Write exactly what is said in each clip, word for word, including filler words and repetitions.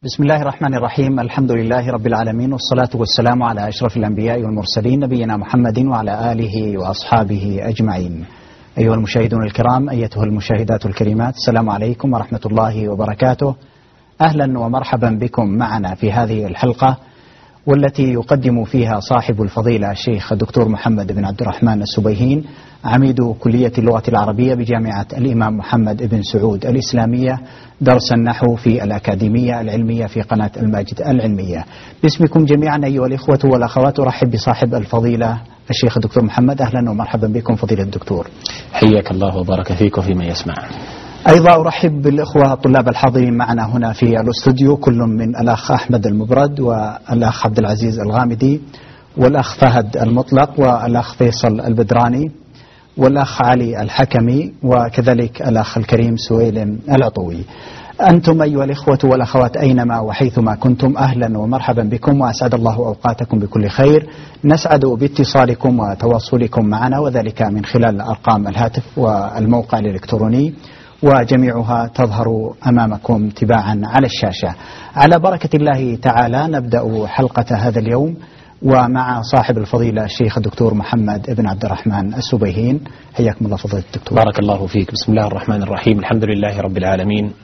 بسم الله الرحمن الرحيم. الحمد لله رب العالمين، والصلاة والسلام على أشرف الأنبياء والمرسلين نبينا محمد وعلى آله وأصحابه أجمعين. أيها المشاهدون الكرام، أيتها المشاهدات الكريمات، السلام عليكم ورحمة الله وبركاته. أهلا ومرحبا بكم معنا في هذه الحلقة، والتي يقدم فيها صاحب الفضيلة الشيخ الدكتور محمد بن عبد الرحمن السبيهين، عميد كلية اللغة العربية بجامعة الإمام محمد بن سعود الإسلامية، درس النحو في الأكاديمية العلمية في قناة الماجد العلمية. باسمكم جميعا أيها الإخوة والأخوات، أرحب بصاحب الفضيلة الشيخ الدكتور محمد. أهلا ومرحبا بكم فضيلة الدكتور. حياك الله وبارك فيك وفيما يسمع. أيضا أرحب بالإخوة الطلاب الحاضرين معنا هنا في الاستوديو، كل من الأخ أحمد المبرد والأخ عبد العزيز الغامدي والأخ فهد المطلق والأخ فيصل البدراني والأخ علي الحكمي وكذلك الأخ الكريم سويلم العطوي. أنتم أيها الإخوة والأخوات أينما وحيثما كنتم، أهلا ومرحبا بكم، وأسعد الله أوقاتكم بكل خير. نسعد باتصالكم وتواصلكم معنا، وذلك من خلال أرقام الهاتف والموقع الإلكتروني، وجميعها تظهر أمامكم تباعا على الشاشة. على بركة الله تعالى نبدأ حلقة هذا اليوم، ومع صاحب الفضيلة الشيخ الدكتور محمد بن عبد الرحمن السبيهين. حياكم الله فضيلة الدكتور. بارك الله فيك. بسم الله الرحمن الرحيم. الحمد لله رب العالمين،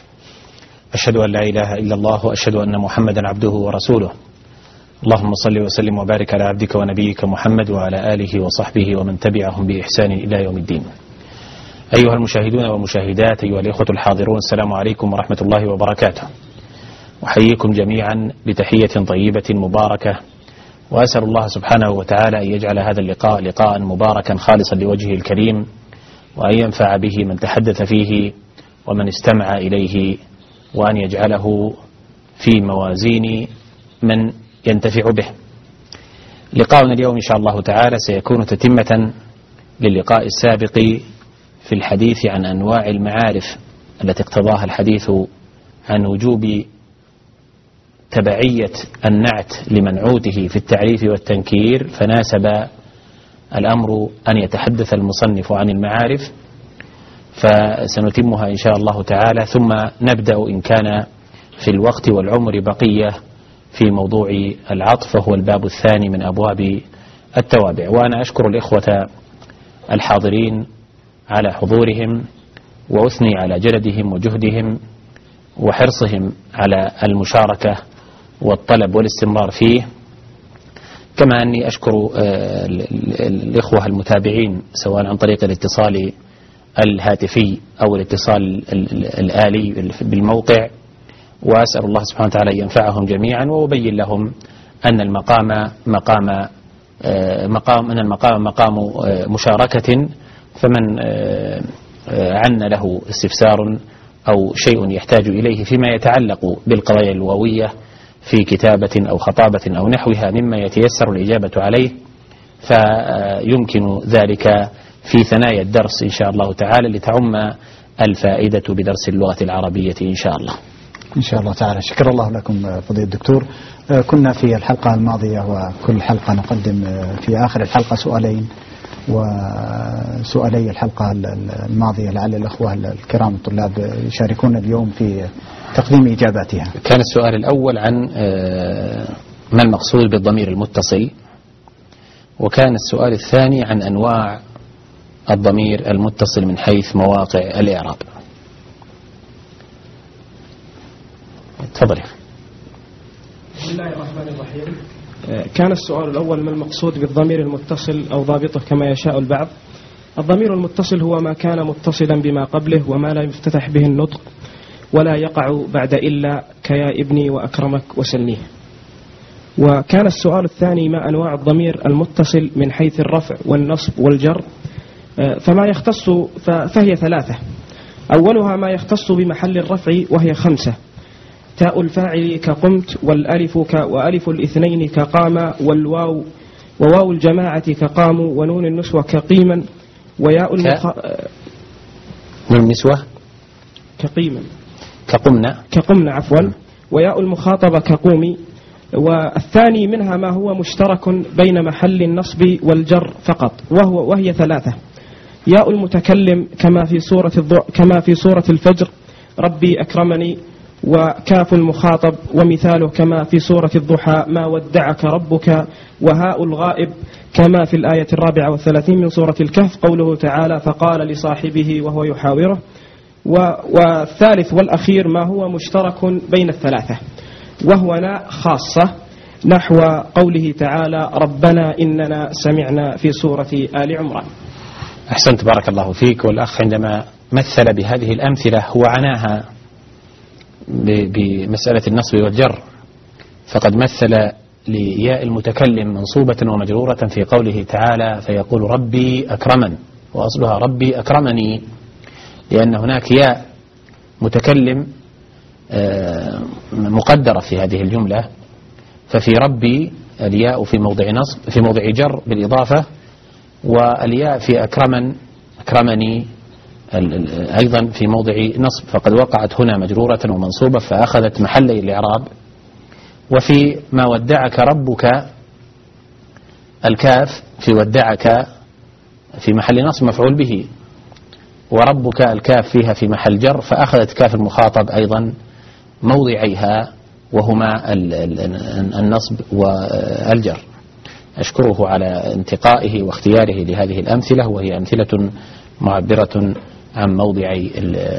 أشهد أن لا إله إلا الله وأشهد أن محمدا عبده ورسوله. اللهم صل وسلم وبارك على عبدك ونبيك محمد وعلى آله وصحبه ومن تبعهم بإحسان إلى يوم الدين. أيها المشاهدون والمشاهدات، أيها الإخوة الحاضرون، السلام عليكم ورحمة الله وبركاته. أحييكم جميعا بتحية طيبة مباركة، وأسأل الله سبحانه وتعالى أن يجعل هذا اللقاء لقاء مباركا خالصا لوجهه الكريم، وأن ينفع به من تحدث فيه ومن استمع إليه، وأن يجعله في موازين من ينتفع به. لقاؤنا اليوم إن شاء الله تعالى سيكون تتمة للقاء السابق في الحديث عن أنواع المعارف التي اقتضاها الحديث عن وجوب تبعية النعت لمنعوته في التعريف والتنكير، فناسب الأمر أن يتحدث المصنف عن المعارف، فسنتمها إن شاء الله تعالى، ثم نبدأ إن كان في الوقت والعمر بقية في موضوع العطف، وهو الباب الثاني من أبواب التوابع. وأنا أشكر الإخوة الحاضرين على حضورهم، وأثني على جلدهم وجهدهم وحرصهم على المشاركة والطلب والاستمرار فيه، كما أني أشكر الإخوة المتابعين سواء عن طريق الاتصال الهاتفي أو الاتصال الآلي بالموقع، وأسأل الله سبحانه وتعالى أن ينفعهم جميعا، وأبين لهم أن المقام مقام مقام أن المقام مقام مشاركة، فمن عن له استفسار أو شيء يحتاج إليه فيما يتعلق بالقضايا اللغوية في كتابة أو خطابة أو نحوها مما يتيسر الإجابة عليه، فيمكن ذلك في ثنايا الدرس إن شاء الله تعالى، لتعم الفائدة بدرس اللغة العربية إن شاء الله. إن شاء الله تعالى. شكر الله لكم فضيلة الدكتور. كنا في الحلقة الماضية وكل حلقة نقدم في آخر الحلقة سؤالين، وسؤالي الحلقة الماضية لعل الأخوة الكرام الطلاب يشاركون اليوم في تقديم إجاباتها. كان السؤال الأول عن ما المقصود بالضمير المتصل، وكان السؤال الثاني عن أنواع الضمير المتصل من حيث مواقع الإعراب. تفضل. بسم الله الرحمن الرحيم. كان السؤال الأول ما المقصود بالضمير المتصل أو ضابطه كما يشاء البعض. الضمير المتصل هو ما كان متصلا بما قبله وما لا يفتتح به النطق ولا يقع بعد إلا كيا ابني وأكرمك وسلميه. وكان السؤال الثاني ما أنواع الضمير المتصل من حيث الرفع والنصب والجر، فما يختص فهي ثلاثة. أولها ما يختص بمحل الرفع وهي خمسة: تاء الفاعل كقمت، والألف ك وألف الاثنين كقام، والواو وواو الجماعة كقاموا، ونون النسوة كقيما، وياء المخ... نون النسوة كقيما كقمنا كقمنا عفوا، وياء المخاطبة كقومي. والثاني منها ما هو مشترك بين محل النصب والجر فقط، وهو وهي ثلاثة: ياء المتكلم كما في سورة الضوء كما في سورة الفجر ربي أكرمني، وكاف المخاطب ومثاله كما في سورة الضحى ما ودعك ربك، وهاء الغائب كما في الآية الرابعة والثلاثين من سورة الكهف قوله تعالى فقال لصاحبه وهو يحاوره. والثالث والأخير ما هو مشترك بين الثلاثة وهو لا خاصة نحو قوله تعالى ربنا إننا سمعنا في سورة آل عمران. أحسنت بارك الله فيك. والأخ عندما مثل بهذه الأمثلة هو عناها بمسألة النصب والجر، فقد مثل لياء المتكلم منصوبة ومجرورة في قوله تعالى فيقول ربي أكرمن، وأصلها ربي أكرمني، لأن هناك ياء متكلم مقدرة في هذه الجملة، ففي ربي الياء في موضع نصب في موضع جر بالإضافة، والياء في أكرمن أكرمني أيضا في موضع نصب، فقد وقعت هنا مجرورة ومنصوبة فأخذت محلي الإعراب. وفي ما ودعك ربك الكاف في ودعك في محل نصب مفعول به، وربك الكاف فيها في محل جر، فأخذت كاف المخاطب أيضا موضعيها وهما النصب والجر. أشكره على انتقائه واختياره لهذه الأمثلة، وهي أمثلة معبرة عن موضعي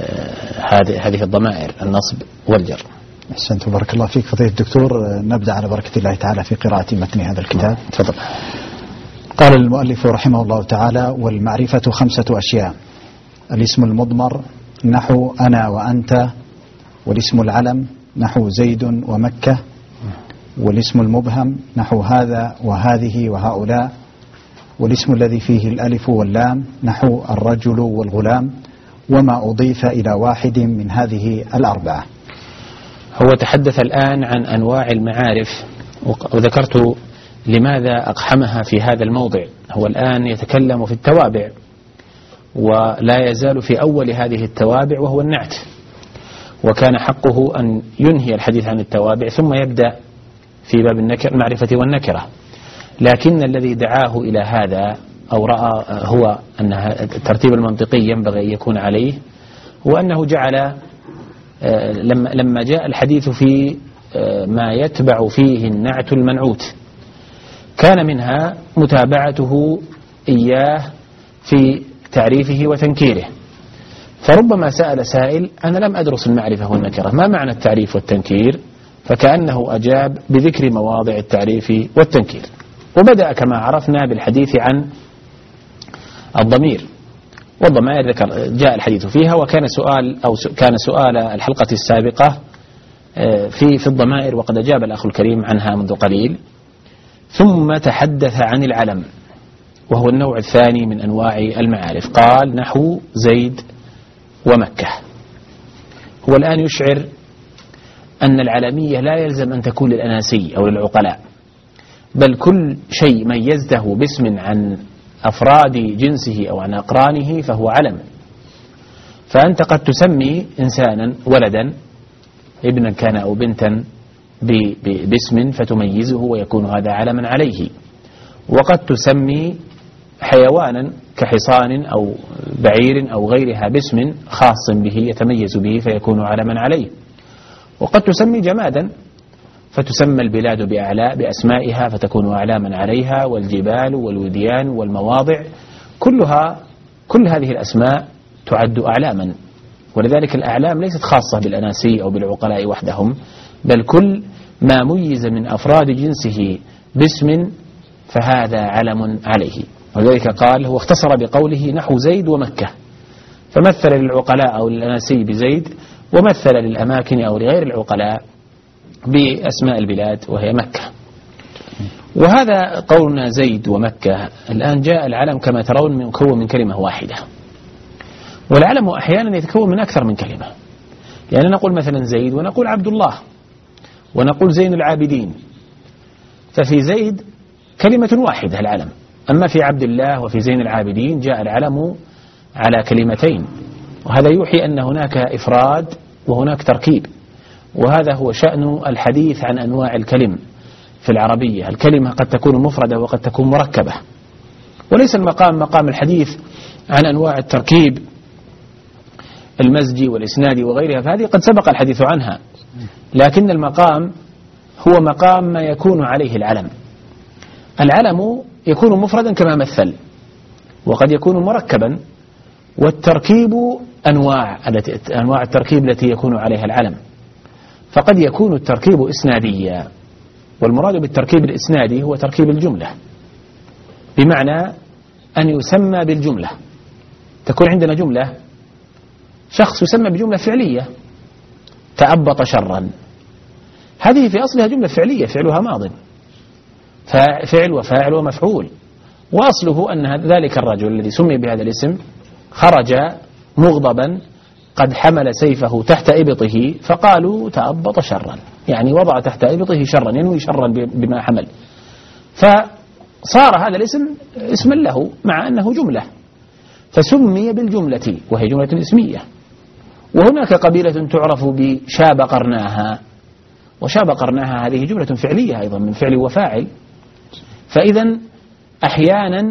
هذه الضمائر النصب والجر. أحسنت بارك الله فيك فضيلة الدكتور. نبدأ على بركة الله تعالى في قراءة متن هذا الكتاب. تفضل. قال المؤلف رحمه الله تعالى والمعرفة خمسة أشياء: الاسم المضمر نحو أنا وأنت، والاسم العلم نحو زيد ومكة، والاسم المبهم نحو هذا وهذه وهؤلاء، والاسم الذي فيه الألف واللام نحو الرجل والغلام، وما أضيف إلى واحد من هذه الأربعة. هو تحدث الآن عن أنواع المعارف، وذكرت لماذا أقحمها في هذا الموضع. هو الآن يتكلم في التوابع، ولا يزال في أول هذه التوابع وهو النعت، وكان حقه أن ينهي الحديث عن التوابع ثم يبدأ في باب النكر المعرفة والنكرة، لكن الذي دعاه إلى هذا أو رأى هو أن الترتيب المنطقي ينبغي أن يكون عليه، وأنه جعل لما لما جاء الحديث في ما يتبع فيه النعت المنعوت كان منها متابعته إياه في تعريفه وتنكيره. فربما سأل سائل أنا لم أدرس المعرفة والنكرة، ما معنى التعريف والتنكير؟ فكأنه أجاب بذكر مواضع التعريف والتنكير، وبدأ كما عرفنا بالحديث عن الضمير والضمائر، ذكر جاء الحديث فيها، وكان سؤال أو كان سؤال الحلقة السابقة في في الضمائر، وقد أجاب الأخ الكريم عنها منذ قليل. ثم تحدث عن العلم وهو النوع الثاني من أنواع المعارف، قال نحو زيد ومكة. هو الآن يشعر أن العلمية لا يلزم أن تكون للأناسي أو للعقلاء، بل كل شيء ميزته باسم عن أفراد جنسه أو عن أقرانه فهو علم. فأنت قد تسمي إنسانا ولدا ابنا كان أو بنتا باسم فتميزه ويكون هذا علما عليه، وقد تسمي حيوانا كحصان أو بعير أو غيرها باسم خاص به يتميز به فيكون علما عليه، وقد تسمي جمادا فتسمى البلاد بأعلاء بأسمائها فتكون أعلاما عليها، والجبال والوديان والمواضع كلها كل هذه الأسماء تعد أعلاما. ولذلك الأعلام ليست خاصة بالأناسي أو بالعقلاء وحدهم، بل كل ما ميز من أفراد جنسه باسم فهذا علم عليه. ولذلك قال هو اختصر بقوله نحو زيد ومكة، فمثل للعقلاء أو للأناسي بزيد، ومثل للأماكن أو لغير العقلاء بأسماء البلاد وهي مكة. وهذا قولنا زيد ومكة. الآن جاء العلم كما ترون مكون من كلمة واحدة، والعلم أحيانا يتكون من أكثر من كلمة، يعني نقول مثلا زيد ونقول عبد الله ونقول زين العابدين، ففي زيد كلمة واحدة العلم، أما في عبد الله وفي زين العابدين جاء العلم على كلمتين، وهذا يوحي أن هناك إفراد وهناك تركيب. وهذا هو شأن الحديث عن أنواع الكلم في العربية. الكلمة قد تكون مفردة وقد تكون مركبة، وليس المقام مقام الحديث عن أنواع التركيب المزجي والإسنادي وغيرها، فهذه قد سبق الحديث عنها لكن المقام هو مقام ما يكون عليه العلم. العلم يكون مفردا كما مثل، وقد يكون مركبا، والتركيب أنواع أنواع التركيب التي يكون عليها العلم. فقد يكون التركيب إسناديا، والمراد بالتركيب الإسنادي هو تركيب الجملة، بمعنى أن يسمى بالجملة. تكون عندنا جملة، شخص يسمى بجملة فعلية، تأبط شرا، هذه في أصلها جملة فعلية فعلها ماض، فعل وفاعل ومفعول، وأصله أن ذلك الرجل الذي سمي بهذا الاسم خرج مغضبا قد حمل سيفه تحت إبطه، فقالوا تأبط شرا، يعني وضع تحت إبطه شرا، ينوي شرا بما حمل، فصار هذا الاسم اسما له مع أنه جملة، فسمي بالجملة وهي جملة اسمية. وهناك قبيلة تعرف بشاب قرناها، وشاب قرناها هذه جملة فعلية أيضا من فعل وفاعل. فإذا أحيانا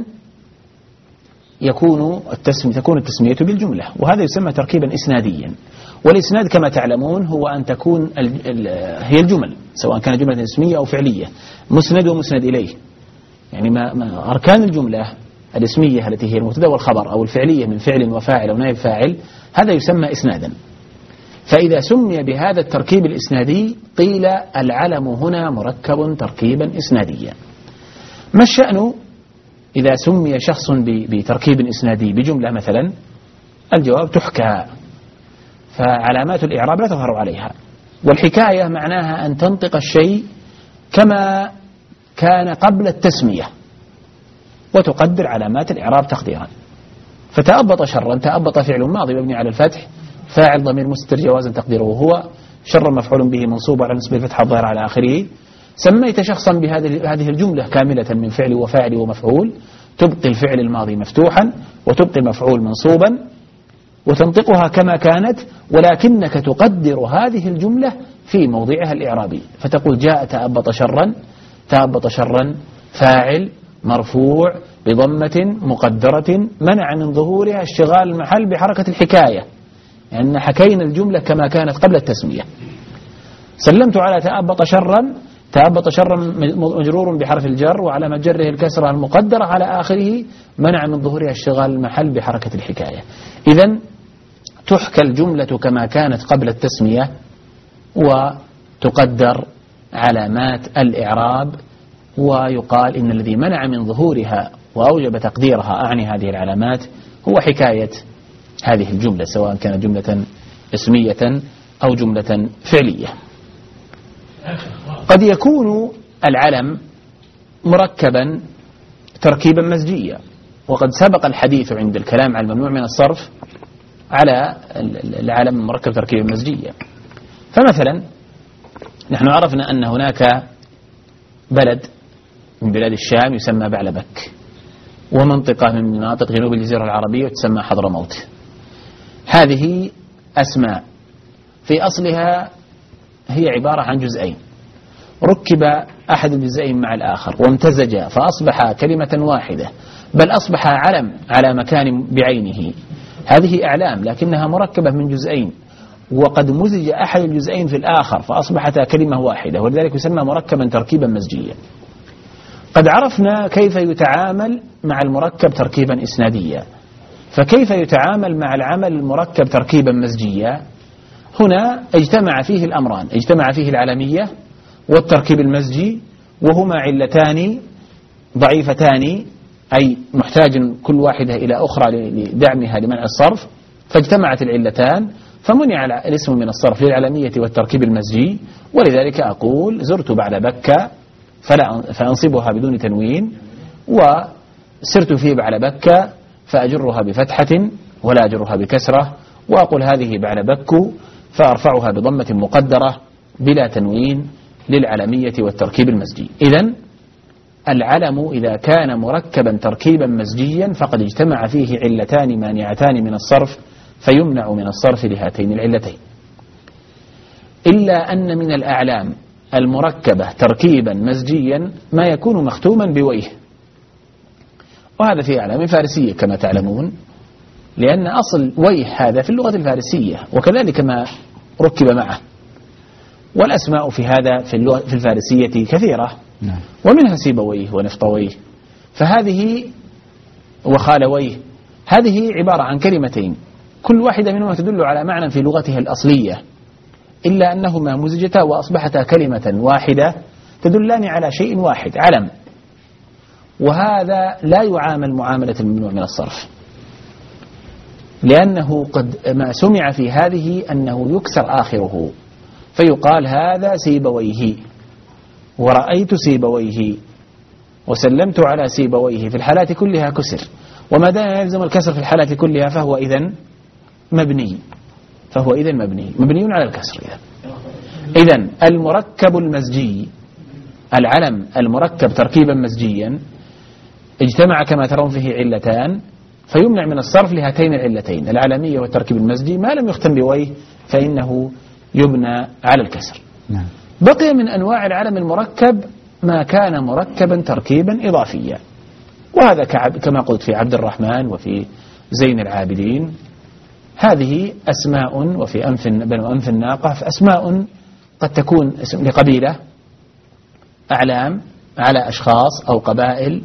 يكون التسمية تكون التسمية بالجملة، وهذا يسمى تركيبا إسناديا. والإسناد كما تعلمون هو أن تكون هي الجمل، سواء كانت جملة اسمية أو فعلية، مسند ومسند إليه، يعني ما, ما أركان الجملة الاسمية التي هي المبتدا والخبر، أو الفعلية من فعل وفاعل أو نائب فاعل، هذا يسمى إسنادا. فإذا سمي بهذا التركيب الإسنادي قيل العلم هنا مركب تركيبا إسناديا. ما الشأن إذا سمي شخص بتركيب إسنادي بجملة مثلا؟ الجواب تحكى، فعلامات الإعراب لا تظهر عليها. والحكاية معناها أن تنطق الشيء كما كان قبل التسمية، وتقدر علامات الإعراب تقديرا. فتأبط شرا، تأبط فعل ماضي مبني على الفتح، فاعل ضمير مستتر جوازا تقديره هو، شر مفعول به منصوب على نسبة الفتحة الظاهر على آخره. سميت شخصا بهذه هذه الجملة كاملة من فعل وفاعل ومفعول، تبقي الفعل الماضي مفتوحا وتبقي المفعول منصوبا وتنطقها كما كانت، ولكنك تقدر هذه الجملة في موضعها الإعرابي، فتقول جاء تأبط شرا، تأبط شرا فاعل مرفوع بضمة مقدرة منع من ظهورها اشتغال المحل بحركة الحكاية، لأن يعني حكينا الجملة كما كانت قبل التسمية. سلمت على تأبط شرا، تأبط شرا مجرور بحرف الجر وعلى مجره الكسرة المقدرة على آخره منع من ظهورها اشتغال المحل بحركة الحكاية. إذن تحكى الجملة كما كانت قبل التسمية، وتقدر علامات الإعراب، ويقال إن الذي منع من ظهورها وأوجب تقديرها أعني هذه العلامات هو حكاية هذه الجملة، سواء كانت جملة اسمية أو جملة فعلية. قد يكون العلم مركبا تركيبا مزجيا، وقد سبق الحديث عند الكلام على الممنوع من الصرف على العلم المركب تركيبا مزجيا. فمثلا نحن عرفنا أن هناك بلد من بلاد الشام يسمى بعلبك، ومنطقة من مناطق جنوب الجزيرة العربية تسمى حضرموت. هذه أسماء في أصلها هي عبارة عن جزئين، ركب أحد الجزئين مع الآخر وامتزجا فأصبح كلمة واحدة، بل أصبح علم على مكان بعينه. هذه أعلام لكنها مركبة من جزئين، وقد مزج أحد الجزئين في الآخر فأصبحتا كلمة واحدة، ولذلك يسمى مركبا تركيبا مزجيا. قد عرفنا كيف يتعامل مع المركب تركيبا إسناديا، فكيف يتعامل مع العمل المركب تركيبا مزجيا؟ هنا اجتمع فيه الأمران، اجتمع فيه العلمية والتركيب المزجي، وهما علتان ضعيفتان، أي محتاج كل واحدة إلى أخرى لدعمها لمنع الصرف، فاجتمعت العلتان فمنع الاسم من الصرف للعلمية والتركيب المزجي. ولذلك أقول زرت بعلبكة فلا فأنصبها بدون تنوين، وسرت في بعلبكة فأجرها بفتحة ولا أجرها بكسرة، وأقول هذه بعلبك فأرفعها بضمة مقدرة بلا تنوين للعلمية والتركيب المزجي. إذن العلم إذا كان مركبا تركيبا مزجيا فقد اجتمع فيه علتان مانعتان من الصرف فيمنع من الصرف لهاتين العلتين. إلا أن من الأعلام المركبة تركيبا مزجيا ما يكون مختوما بويه، وهذا في أعلام فارسية كما تعلمون، لأن أصل ويه هذا في اللغة الفارسية، وكذلك ما ركب معه. والأسماء في هذا في اللغة في الفارسية كثيرة نعم. ومنها سيبويه ونفطويه، فهذه وخالويه، هذه عبارة عن كلمتين كل واحدة منهما تدل على معنى في لغتها الأصلية، إلا أنهما مزجتا وأصبحتا كلمة واحدة تدلان على شيء واحد، علم. وهذا لا يعامل معاملة الممنوع من الصرف، لأنه قد ما سمع في هذه أنه يكسر آخره، فيقال هذا سيبويه، ورأيت سيبويه، وسلمت على سيبويه، في الحالات كلها كسر، وما دام يلزم الكسر في الحالات كلها فهو إذن مبني، فهو إذن مبني مبني على الكسر. إذن إذن المركب المزجي، العلم المركب تركيبا مزجيا اجتمع كما ترون فيه علتان، فيمنع من الصرف لهاتين العلتين العلمية والتركيب المزجي. ما لم يختم بويه فإنه يبنى على الكسر. نعم. بقي من أنواع العلم المركب ما كان مركبا تركيبا إضافيا، وهذا كما قلت في عبد الرحمن وفي زين العابدين، هذه أسماء، وفي أنف بنو أنف الناقة، فأسماء قد تكون اسم لقبيلة، أعلام على أشخاص أو قبائل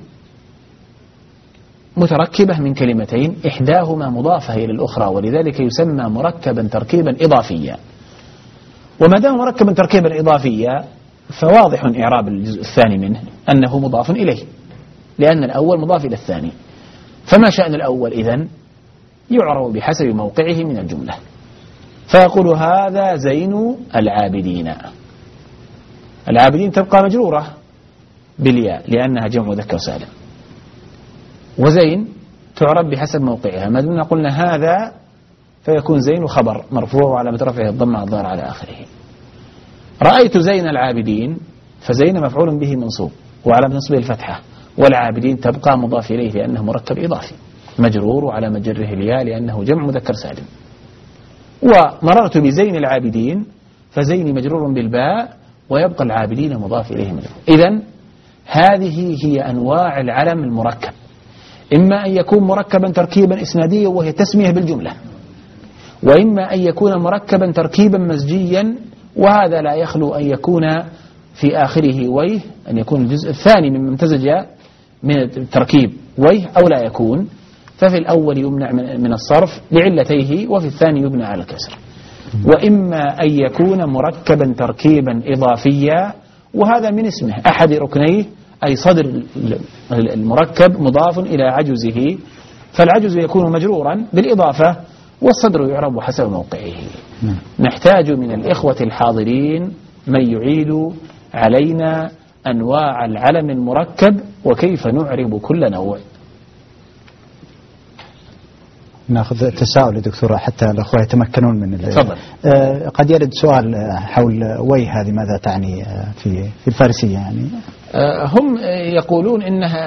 متركبة من كلمتين إحداهما مضافة إلى الأخرى، ولذلك يسمى مركبا تركيبا إضافيا. وما دام مركبا تركيبا إضافيا فواضح إعراب الجزء الثاني منه أنه مضاف إليه، لأن الأول مضاف إلى الثاني. فما شأن الأول إذن؟ يعرب بحسب موقعه من الجملة، فيقول هذا زين العابدين. العابدين تبقى مجرورة بالياء لأنها جمع مذكر سالم، وزين تعرب بحسب موقعها. ما دمنا قلنا هذا فيكون زين خبر مرفوع وعلامة رفعه الضمة الظاهرة على آخره. رأيت زين العابدين، فزين مفعول به منصوب وعلامة نصبه الفتحة، والعابدين تبقى مضاف إليه لأنه مركب إضافي مجرور وعلى مجره الياء لأنه جمع مذكر سالم. ومررت بزين العابدين، فزين مجرور بالباء ويبقى العابدين مضاف إليه مجرور. إذن هذه هي أنواع العلم المركب، إما أن يكون مركبا تركيبا إسناديا وهي تسمية بالجملة، وإما أن يكون مركبا تركيبا مزجيا، وهذا لا يخلو أن يكون في آخره ويه، أن يكون الجزء الثاني من امتزج من التركيب ويه أو لا يكون. ففي الأول يمنع من الصرف لعلتيه، وفي الثاني يبنى على الكسر. وإما أن يكون مركبا تركيبا إضافيا، وهذا من اسمه أحد ركنيه، أي صدر المركب مضاف إلى عجزه، فالعجز يكون مجرورا بالإضافة والصدر يعرب حسب موقعه. نحتاج من الإخوة الحاضرين من يعيد علينا أنواع العلم المركب وكيف نعرب كل نوع. ناخذ تساؤل دكتور حتى الأخوة يتمكنون من تفضل. آه قد يرد سؤال حول وي هذه ماذا تعني في في الفارسية يعني؟ آه هم يقولون إنها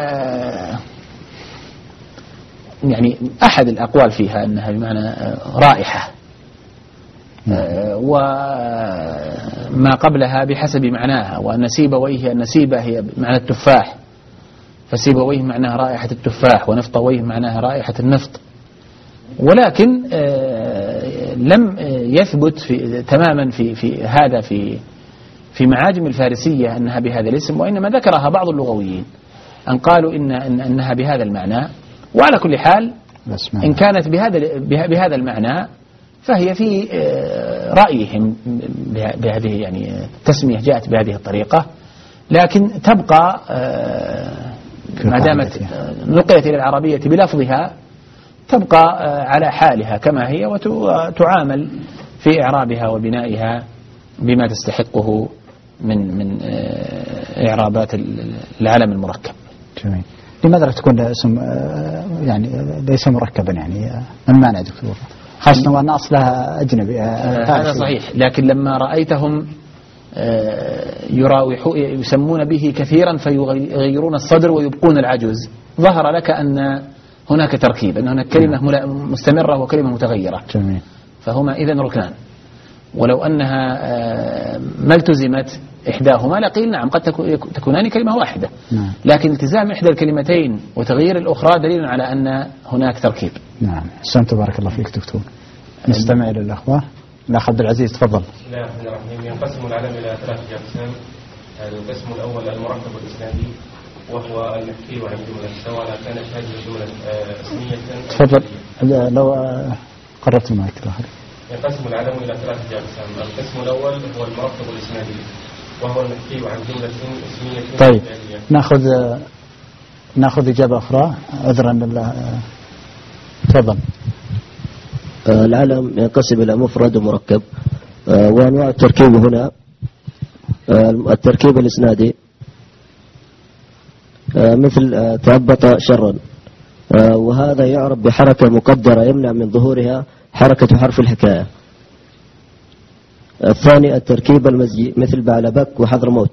يعني أحد الأقوال فيها أنها بمعنى رائحة، آه وما قبلها بحسب معناها، وأن سيبويه أن سيبة هي معنى التفاح، فسيبويه معناها رائحة التفاح، ونفطويه معناها رائحة النفط. ولكن لم يثبت في تماما في في هذا في في معاجم الفارسية أنها بهذا الاسم، وإنما ذكرها بعض اللغويين أن قالوا إن أنها بهذا المعنى. وعلى كل حال إن كانت بهذا بهذا المعنى فهي في رأيهم بهذه يعني تسمية جاءت بهذه الطريقة، لكن تبقى ما دامت نقلت إلى العربية بلفظها تبقى على حالها كما هي، وتعامل في إعرابها وبنائها بما تستحقه من من إعرابات العلم المركب. جميل. لماذا لا تكون اسم يعني ليس مركبا يعني من معنى دكتور؟ خاصة وأن أصلها أجنبي. هذا صحيح، لكن لما رأيتهم يراوحوا يسمون به كثيرا فيغيرون الصدر ويبقون العجز، ظهر لك أن هناك تركيب، أن هناك كلمة مستمرة وكلمة متغيرة. جميل. فهما إذن ركنان، ولو أنها ما التزمت إحداهما لقيل نعم قد تكونان كلمة واحدة. نعم. لكن التزام إحدى الكلمتين وتغيير الأخرى دليل على أن هناك تركيب. نعم. أحسنت بارك الله فيك دكتور. نستمع إلى الأخوة. الأخ عبد العزيز تفضل. بسم الله الرحمن الرحيم. ينقسم العلم إلى ثلاثة أقسام. القسم الأول المركب الإسنادي وهو المحكي عن جملة سواء كانت هذه الجملة اسمية. تفضل لو قربت المايك. ينقسم العلم إلى ثلاثة أقسام. القسم الأول هو المركب الإسنادي وهو المحكي عن جملة اسمية. طيب ناخذ ناخذ إجابة أخرى عذرا. تفضل. العلم ينقسم إلى مفرد ومركب، وأنواع التركيب هنا التركيب الإسنادي مثل تهبط شرا، وهذا يعرف بحركة مقدرة يمنع من ظهورها حركة حرف الحكاية. الثاني التركيب المزجي مثل بعلبك وحضرموت،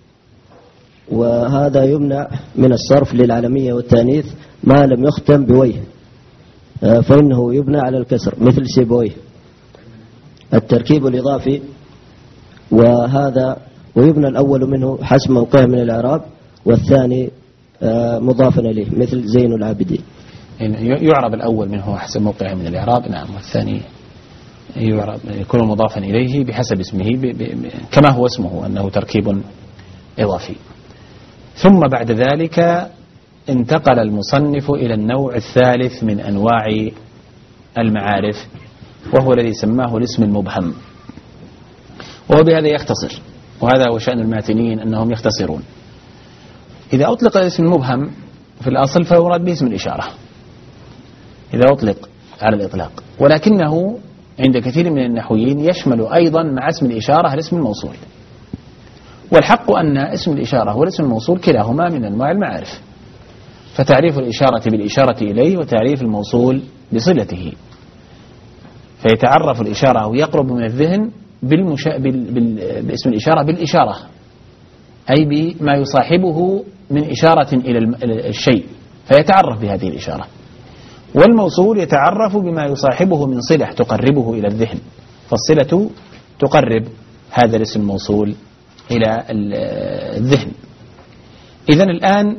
وهذا يمنع من الصرف للعلمية والتانيث ما لم يختم بويه، فإنه يبنى على الكسر مثل سيبويه. التركيب الإضافي وهذا ويبنى الأول منه حسب موقعه من الإعراب، والثاني مضافا إليه مثل زين العابدين. يعرب الأول منه حسب موقعه من الإعراب، نعم، والثاني يعرب يكون مضافا إليه بحسب اسمه ب ب كما هو اسمه أنه تركيب إضافي. ثم بعد ذلك انتقل المصنف إلى النوع الثالث من أنواع المعارف، وهو الذي سماه الاسم المبهم، وهو بهذا يختصر، وهذا هو شأن الماتنين أنهم يختصرون. إذا أطلق الاسم المبهم في الأصل فيراد به اسم الإشارة إذا أطلق على الإطلاق، ولكنه عند كثير من النحويين يشمل أيضا مع اسم الإشارة الاسم الموصول، والحق أن اسم الإشارة والاسم الموصول كلاهما من أنواع المعارف، فتعريف الإشارة بالإشارة إليه وتعريف الموصول بصلته، فيتعرف الإشارة أو يقرب من الذهن بالمشا... بال... بال... باسم الإشارة بالإشارة، أي بما يصاحبه من إشارة إلى الشيء فيتعرف بهذه الإشارة، والموصول يتعرف بما يصاحبه من صلة تقربه إلى الذهن، فالصلة تقرب هذا الاسم الموصول إلى الذهن. إذن الآن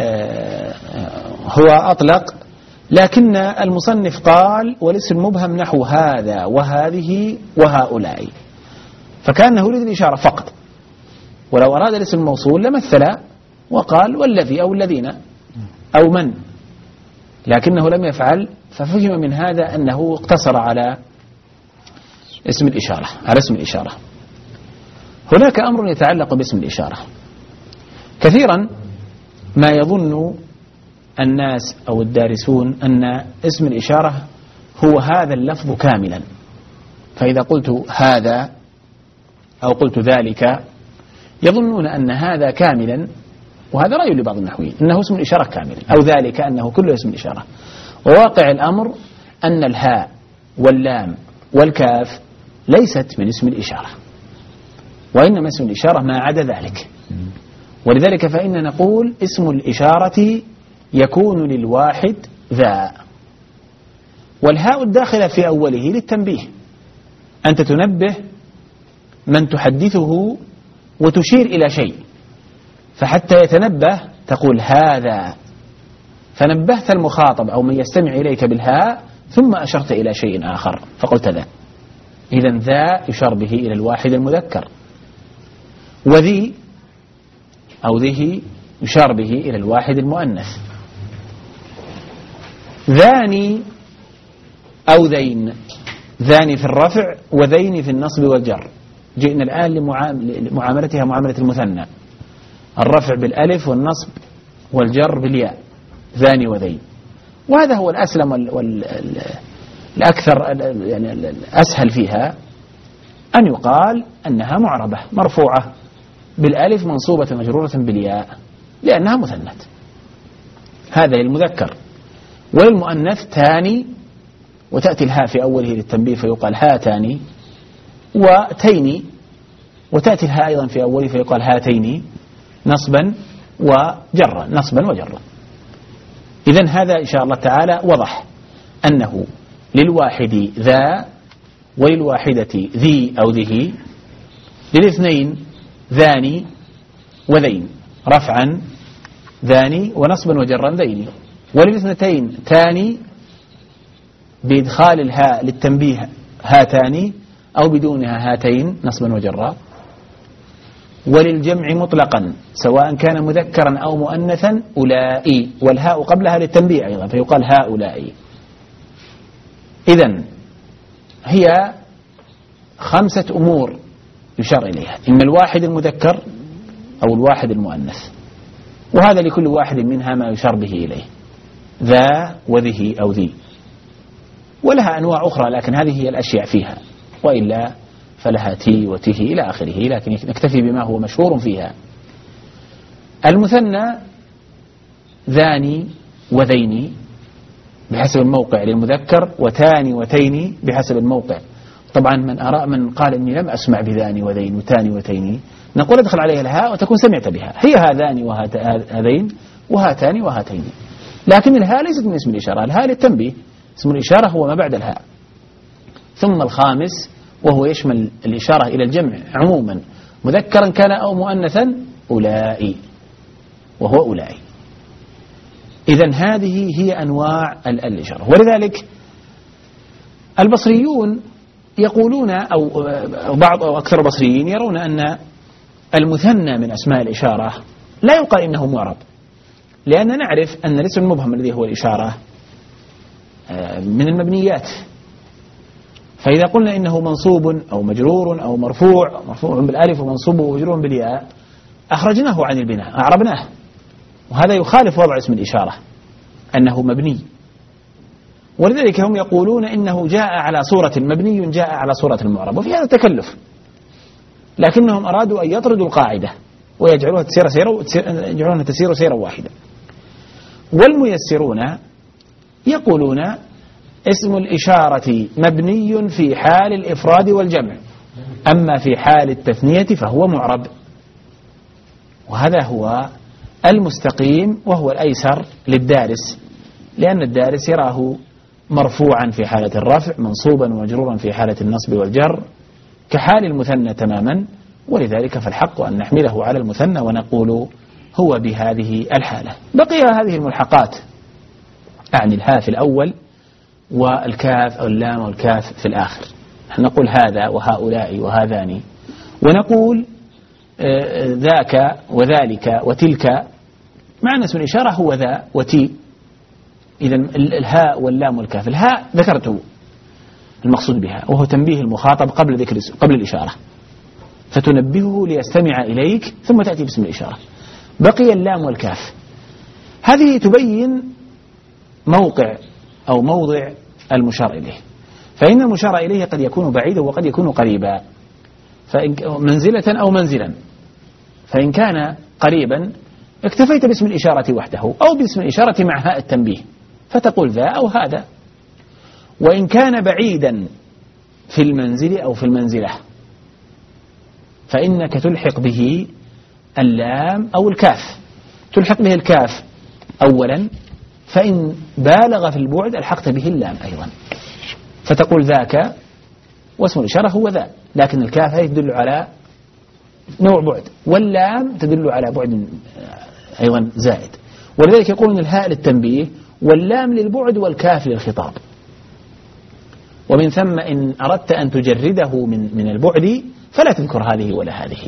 هو أطلق، لكن المصنف قال والاسم المبهم نحو هذا وهذه وهؤلاء، فكأنه يريد الإشارة فقط، ولو أراد الاسم الموصول لمثل وقال والذي أو الذين أو من، لكنه لم يفعل، ففهم من هذا أنه اقتصر على اسم الإشارة على اسم الإشارة. هناك أمر يتعلق باسم الإشارة. كثيرا ما يظن الناس أو الدارسون أن اسم الإشارة هو هذا اللفظ كاملا، فإذا قلت هذا أو قلت ذلك يظنون أن هذا كاملا، وهذا رأي لبعض النحويين أنه اسم الإشارة كاملا، أو ذلك أنه كله اسم الإشارة. وواقع الأمر أن الهاء واللام والكاف ليست من اسم الإشارة، وإنما اسم الإشارة ما عدا ذلك. ولذلك فإن نقول اسم الإشارة يكون للواحد ذا، والهاء الداخلة في أوله للتنبيه، أنت تنبه من تحدثه وتشير إلى شيء، فحتى يتنبه تقول هذا، فنبهت المخاطب أو من يستمع إليك بالهاء ثم أشرت إلى شيء آخر فقلت ذا. إذن ذا يشار به إلى الواحد المذكر، وذي أو ذه يشار به إلى الواحد المؤنث. ذاني أو ذين، ذاني في الرفع وذين في النصب والجر. جئنا الآن لمعاملتها معاملة المثنى، الرفع بالألف والنصب والجر بالياء، ذاني وذين. وهذا هو الأسلم والأكثر يعني الأسهل فيها، أن يقال أنها معربة مرفوعة بالألف منصوبة مجرورة بالياء لأنها مثنت. هذا للمذكر. وللمؤنث تاني، وتأتي الهاء في أوله للتنبيه فيقال هاتاني، وتيني، وتأتي الهاء أيضا في أوله فيقال هاتيني نصبا وجرا، نصبا وجرا. إذن هذا إن شاء الله تعالى وضح أنه للواحد ذا، وللواحدة ذي أو ذه، للاثنين ذاني وذين رفعا ذاني ونصبا وجرا ذيني، وللاثنتين تاني بإدخال الهاء للتنبيه هاتاني أو بدونها هاتين نصبا وجرا. وللجمع مطلقا سواء كان مذكرا أو مؤنثا أولئي، والهاء قبلها للتنبيه أيضا فيقال هؤلاء. إذن هي خمسة أمور يشار إليها، إما الواحد المذكر أو الواحد المؤنث، وهذا لكل واحد منها ما يشار به إليه، ذا وذه أو ذي، ولها أنواع أخرى لكن هذه هي الأشياء فيها، وإلا فلها تي وته إلى آخره، لكن نكتفي بما هو مشهور فيها. المثنى ذاني وذيني بحسب الموقع للمذكر، وتاني وتيني بحسب الموقع. طبعا من أرى من قال إني لم أسمع بذاني وذين وتاني وتيني، نقول ادخل عليها الهاء وتكون سمعت بها، هي هذان وهذين وهاتان وهاتين، لكن الهاء ليست من اسم الإشارة، الهاء للتنبيه، اسم الإشارة هو ما بعد الهاء. ثم الخامس وهو يشمل الإشارة إلى الجمع عموما مذكرا كان أو مؤنثا أولئي، وهو أولئي. إذن هذه هي أنواع الإشارة. ولذلك البصريون يقولون أو بعض أو أكثر البصريين يرون أن المثنى من أسماء الإشارة لا يقال إنه معرب، لأن نعرف أن الاسم المبهم الذي هو الإشارة من المبنيات، فإذا قلنا إنه منصوب أو مجرور أو مرفوع، مرفوع بالألف ومنصوب ومجرور بالياء، أخرجناه عن البناء، أعربناه، وهذا يخالف وضع اسم الإشارة أنه مبني. ولذلك هم يقولون إنه جاء على صورة مبني جاء على صورة المعرب، وفي هذا تكلف، لكنهم أرادوا أن يطردوا القاعدة ويجعلوها تسير سيرا يجعلونها تسير سيرا واحدا. والميسرون يقولون اسم الإشارة مبني في حال الإفراد والجمع، أما في حال التثنية فهو معرب، وهذا هو المستقيم وهو الأيسر للدارس، لأن الدارس يراه مرفوعا في حالة الرفع، منصوبا ومجرورا في حالة النصب والجر كحال المثنى تماما، ولذلك فالحق أن نحمله على المثنى ونقول هو بهذه الحالة. بقي هذه الملحقات، أعني الهاء في الأول والكاف أو اللام والكاف في الآخر، نقول هذا وهؤلاء وهذان، ونقول ذاك وذلك وتلك، معنى اسم الإشارة هو ذا وتي. إذن الهاء واللام والكاف، الهاء ذكرته المقصود بها وهو تنبيه المخاطب قبل ذكر قبل الإشارة، فتنبهه ليستمع إليك ثم تأتي باسم الإشارة. بقي اللام والكاف، هذه تبين موقع أو موضع المشار إليه، فإن المشار إليه قد يكون بعيدا وقد يكون قريبا، فإن منزلة أو منزلا، فإن كان قريبا اكتفيت باسم الإشارة وحده أو باسم الإشارة مع هاء التنبيه فتقول ذا أو هذا. وإن كان بعيدا في المنزل أو في المنزلة فإنك تلحق به اللام أو الكاف، تلحق به الكاف أولا، فإن بالغ في البعد ألحقت به اللام أيضا، فتقول ذاك، واسم الإشارة هو ذا، لكن الكاف هي تدل على نوع بعد، واللام تدل على بعد أيضا زائد. ولذلك يقولون الهاء للتنبيه واللام للبعد والكاف للخطاب، ومن ثم إن أردت أن تجرده من من البعد فلا تذكر هذه ولا هذه.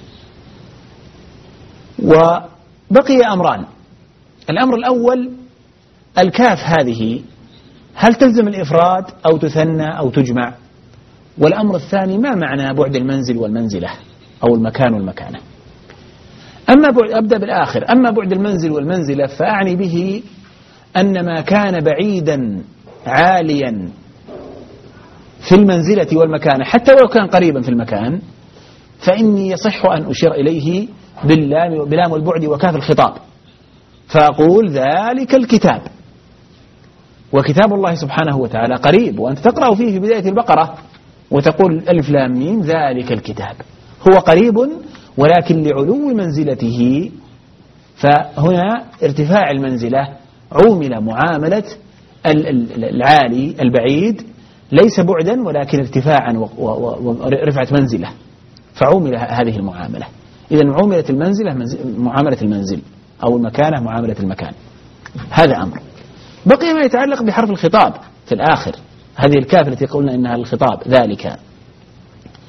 وبقي أمران، الأمر الأول الكاف هذه هل تلزم الإفراد أو تثنى أو تجمع؟ والأمر الثاني ما معنى بعد المنزل والمنزلة أو المكان والمكانة؟ أما بعد، أبدأ بالآخر، أما بعد المنزل والمنزلة فأعني به أن ما كان بعيدا عاليا في المنزلة والمكانة حتى ولو كان قريبا في المكان فإني يصح أن أشير إليه باللام بلام البعد وكاف الخطاب، فأقول ذلك الكتاب، وكتاب الله سبحانه وتعالى قريب، وأنت تقرأ فيه في بداية البقرة وتقول ألف لام ميم ذلك الكتاب، هو قريب ولكن لعلو منزلته، فهنا ارتفاع المنزلة عومل معاملة العالي البعيد، ليس بعدا ولكن ارتفاعا ورفعة منزلة، فعومل هذه المعاملة. إذن عوملة المنزلة معاملة المنزل أو المكانة معاملة المكان، هذا أمر. بقي ما يتعلق بحرف الخطاب في الآخر، هذه الكاف التي قلنا إنها الخطاب ذلك،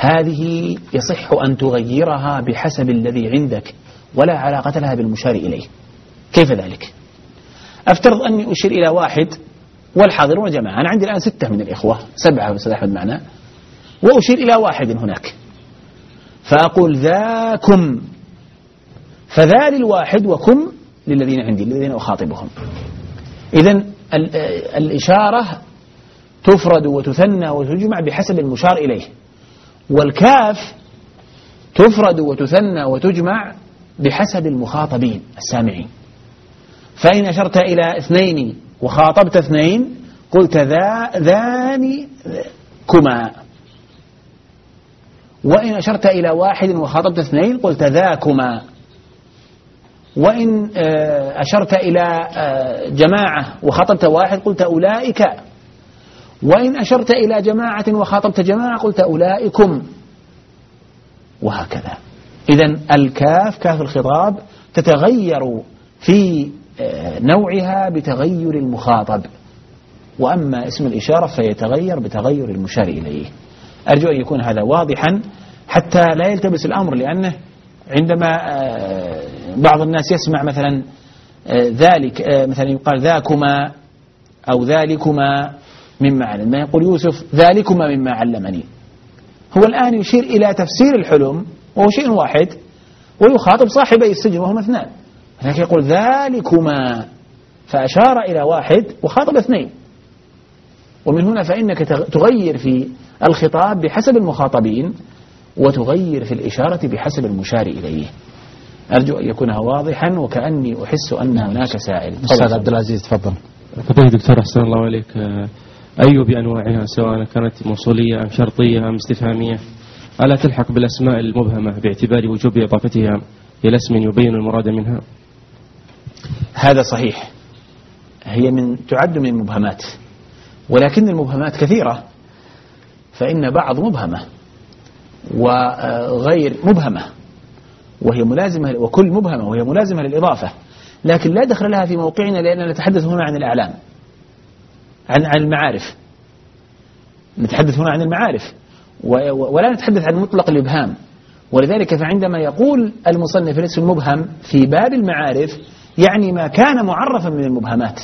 هذه يصح أن تغيرها بحسب الذي عندك ولا علاقة لها بالمشار إليه. كيف ذلك؟ أفترض أني أشير إلى واحد والحاضرون جماعة، أنا عندي الآن ستة من الإخوة، سبعة أستاذ أحمد معنا، وأشير إلى واحد هناك فأقول ذاكم، فذا للواحد وكم للذين عندي الذين أخاطبهم. إذن الإشارة تفرد وتثنى وتجمع بحسب المشار إليه، والكاف تفرد وتثنى وتجمع بحسب المخاطبين السامعين. فإن أشرت إلى اثنين وخاطبت اثنين قلت ذا ذاني كما، وإن أشرت إلى واحد وخاطبت اثنين قلت ذاكما، وإن أشرت إلى جماعة وخاطبت واحد قلت أولئك، وإن أشرت إلى جماعة وخاطبت جماعة قلت أولئكم، وهكذا. إذن الكاف كاف الخطاب تتغير في نوعها بتغير المخاطب، وأما اسم الإشارة فيتغير بتغير المشار إليه. أرجو أن يكون هذا واضحا حتى لا يلتبس الأمر، لأنه عندما بعض الناس يسمع مثلا ذلك مثلا يقال ذاكما أو ذلكما مما علم، ما يقول يوسف ذلكما مما علمني، هو الآن يشير إلى تفسير الحلم وهو شيء واحد، ويخاطب صاحبي السجن وهم اثنان، لكن يقول ذلكما فأشار إلى واحد وخاطب اثنين. ومن هنا فإنك تغير في الخطاب بحسب المخاطبين وتغير في الإشارة بحسب المشار إليه. أرجو أن يكون واضحا وكأني أحس أن هناك سائل. أستاذ عبد العزيز تفضل. فضيلة دكتور أحسن الله عليك، أي بأنواعها سواء كانت موصولية أم شرطية أم استفهامية ألا تلحق بالأسماء المبهمة باعتبار وجوب إضافتها إلى اسم يبين المراد منها؟ هذا صحيح، هي من تعد من المبهمات، ولكن المبهمات كثيرة، فإن بعض مبهمة وغير مبهمة وهي ملازمة، وكل مبهمة وهي ملازمة للإضافة، لكن لا دخل لها في موقعنا لأننا نتحدث هنا عن الأعلام، عن عن المعارف، نتحدث هنا عن المعارف ولا نتحدث عن مطلق الإبهام. ولذلك فعندما يقول المصنف الاسم المبهم في باب المعارف يعني ما كان معرفا من المبهمات،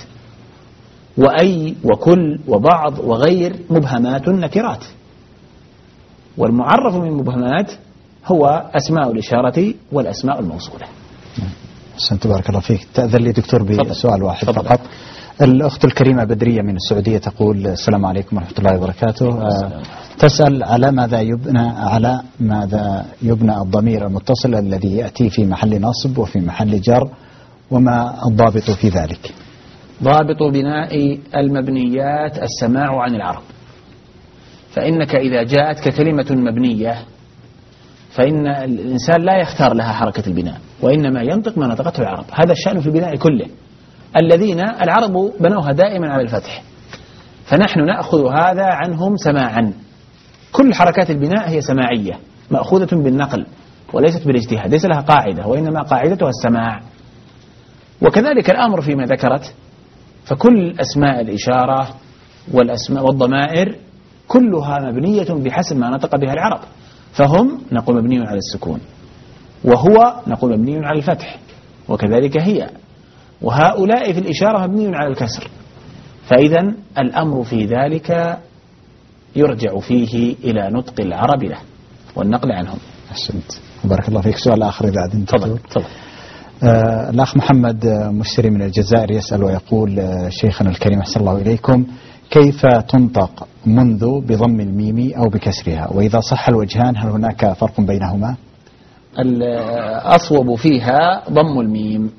وأي وكل وبعض وغير مبهمات نكرات، والمعرف من المبهمات هو أسماء الإشارة والأسماء الموصولة. أحسنت بارك الله فيك. تأذن لي دكتور بسؤال واحد فضل. فقط. الأخت الكريمة بدرية من السعودية تقول السلام عليكم ورحمة الله وبركاته. آه تسأل على ماذا يبنى على ماذا يبنى الضمير المتصل الذي يأتي في محل نصب وفي محل جر، وما الضابط في ذلك؟ ضابط بناء المبنيات السماع عن العرب، فإنك إذا جاءتك كلمة مبنية فإن الإنسان لا يختار لها حركة البناء، وإنما ينطق ما نطقته العرب. هذا الشأن في البناء كله، الذين العرب بنوها دائما على الفتح، فنحن نأخذ هذا عنهم سماعا. كل حركات البناء هي سماعية مأخوذة بالنقل وليست بالاجتهاد، ليس لها قاعدة، وإنما قاعدتها السماع. وكذلك الأمر فيما ذكرت، فكل أسماء الإشارة والأسماء والضمائر كلها مبنية بحسب ما نطق بها العرب، فهم نقول مبني على السكون، وهو نقول مبني على الفتح، وكذلك هي، وهؤلاء في الإشارة مبني على الكسر. فإذا الأمر في ذلك يرجع فيه إلى نطق العرب له والنقل عنهم. أحسنت بارك الله فيك. سؤال آخر إذا عدنت. تفضل تفضل. آه الأخ محمد مشتري من الجزائر يسأل ويقول آه شيخنا الكريم أحسن الله إليكم، كيف تنطق منذ بضم الميم أو بكسرها؟ وإذا صح الوجهان هل هناك فرق بينهما؟ الأصوب فيها ضم الميم،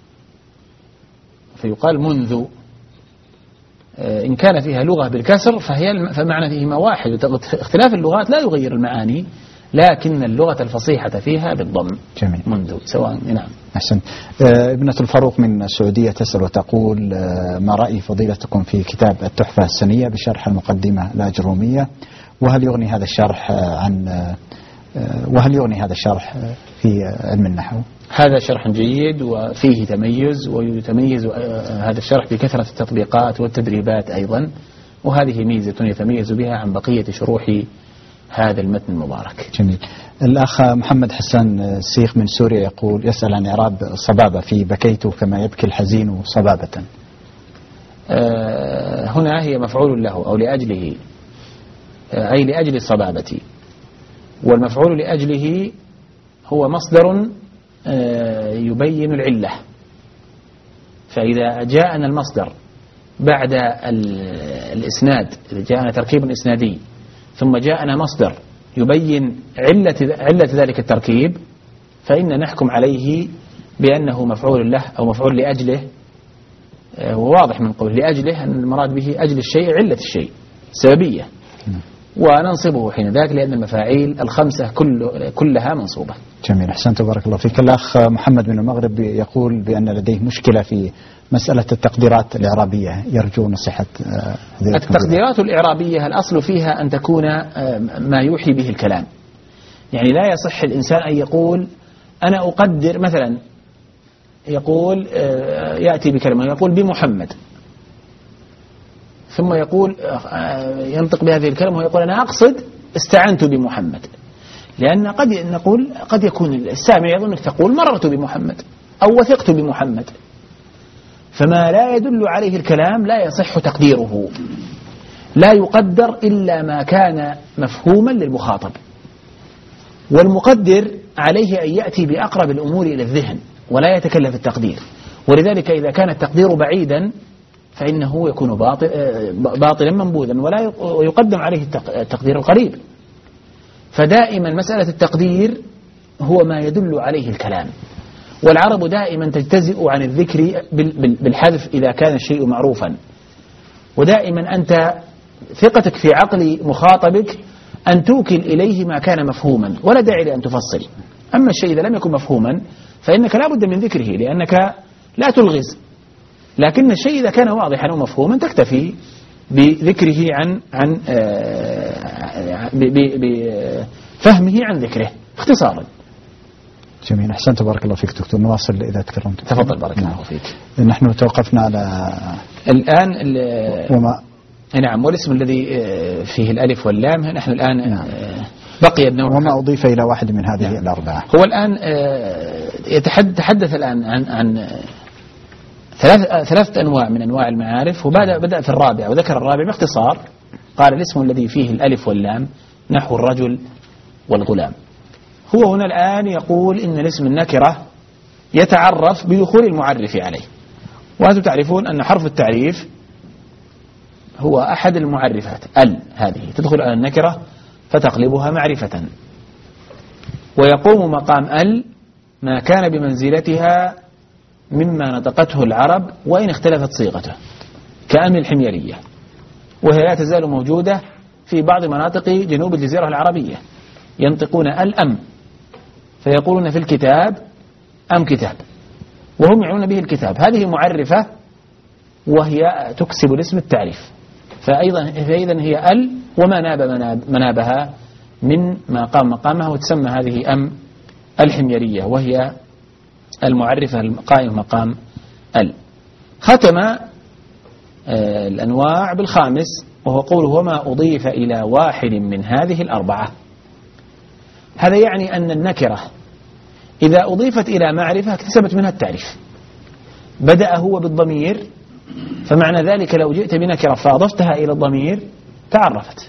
فيقال منذ. إن كان فيها لغة بالكسر فهي فمعنى فيهما واحد، اختلاف اللغات لا يغير المعاني، لكن اللغة الفصيحة فيها بالضم. جميل. منذ سواء. نعم. أحسن. آه ابنة الفاروق من السعودية تسأل وتقول آه ما رأي فضيلتكم في كتاب التحفة السنية بشرح المقدمة الأجرومية، وهل يغني هذا الشرح آه عن آه وهل يغني هذا الشرح آه في علم النحو؟ هذا شرح جيد وفيه تميز، ويتميز آه هذا الشرح بكثرة التطبيقات والتدريبات أيضا، وهذه ميزة يتميز بها عن بقية شروح هذا المتن المبارك. جميل. الأخ محمد حسان السيخ من سوريا يقول يسأل عن إعراب صبابة في بكيت كما يبكي الحزين صبابة. آه هنا هي مفعول له أو لأجله، آه أي لأجل الصبابة، والمفعول لأجله هو مصدر آه يبين العلة. فإذا جاءنا المصدر بعد الإسناد، إذا جاءنا تركيب إسنادي ثم جاءنا مصدر يبين علة علة ذلك التركيب، فإن نحكم عليه بأنه مفعول له أو مفعول لأجله. وواضح من قول لأجله أن المراد به أجل الشيء علة الشيء سببية، وننصبه حين ذاك لأن المفاعيل الخمسة كل كلها منصوبة. جميل، أحسنت بارك الله فيك. الأخ محمد من المغرب يقول بأن لديه مشكلة في مسألة التقديرات الإعرابية، يرجو نصيحة هذه التقديرات الإعرابية. الأصل فيها أن تكون ما يوحي به الكلام، يعني لا يصح الإنسان أن يقول أنا أقدر مثلا، يقول يأتي بكلمة يقول بمحمد، ثم يقول ينطق بهذه الكلمة ويقول أنا أقصد استعنت بمحمد، لأن قد نقول قد يكون السامع يظن أنك تقول مررت بمحمد أو وثقت بمحمد، فما لا يدل عليه الكلام لا يصح تقديره. لا يقدر إلا ما كان مفهوما للمخاطب، والمقدر عليه أن يأتي بأقرب الأمور إلى الذهن ولا يتكلف التقدير. ولذلك إذا كان التقدير بعيدا فإنه يكون باطل باطلا منبوذا، ولا يقدم عليه التقدير القريب. فدائما مسألة التقدير هو ما يدل عليه الكلام، والعرب دائما تجتزئ عن الذكر بالحذف إذا كان الشيء معروفا. ودائما أنت ثقتك في عقل مخاطبك أن توكل إليه ما كان مفهوما، ولا داعي لأن تفصل. أما الشيء إذا لم يكن مفهوما فإنك لا بد من ذكره لأنك لا تلغز، لكن الشيء إذا كان واضحا ومفهوما تكتفي بذكره عن عن بفهمه عن ذكره اختصارا. جميل، أحسنت بارك الله فيك دكتور. نواصل إذا تكرمت. تفضل بارك الله فيك. نحن توقفنا على الآن وما نعم والاسم الذي فيه الألف واللام. نحن الآن نعم. بقي النوع وما أضيف إلى واحد من هذه نعم. الأربعة. هو الآن يتحدث الآن عن عن ثلاث ثلاثة أنواع من أنواع المعارف، وبدأ بدأ في الرابع وذكر الرابع باختصار. قال الاسم الذي فيه الألف واللام نحو الرجل والغلام. هو هنا الآن يقول إن الاسم النكرة يتعرف بدخول المعرف عليه، وأنتم تعرفون أن حرف التعريف هو أحد المعرفات. ال هذه تدخل على النكرة فتقلبها معرفة، ويقوم مقام ال ما كان بمنزلتها مما نطقته العرب وإن اختلفت صيغته، كأم الحميرية، وهي لا تزال موجودة في بعض مناطق جنوب الجزيرة العربية، ينطقون الأم فيقولون في الكتاب أم كتاب، وهم يعنون به الكتاب. هذه معرفة وهي تكسب الاسم التعريف، فأيضا فإذا هي ال وما ناب منابها من ما قام مقامها، وتسمى هذه أم الحميرية وهي المعرفة القائمة مقام ال. ختم الأنواع بالخامس وهو قوله وما أضيف إلى واحد من هذه الأربعة. هذا يعني أن النكرة إذا أضيفت إلى معرفة اكتسبت منها التعريف. بدأ هو بالضمير، فمعنى ذلك لو جئت بنكرة فأضفتها إلى الضمير تعرفت.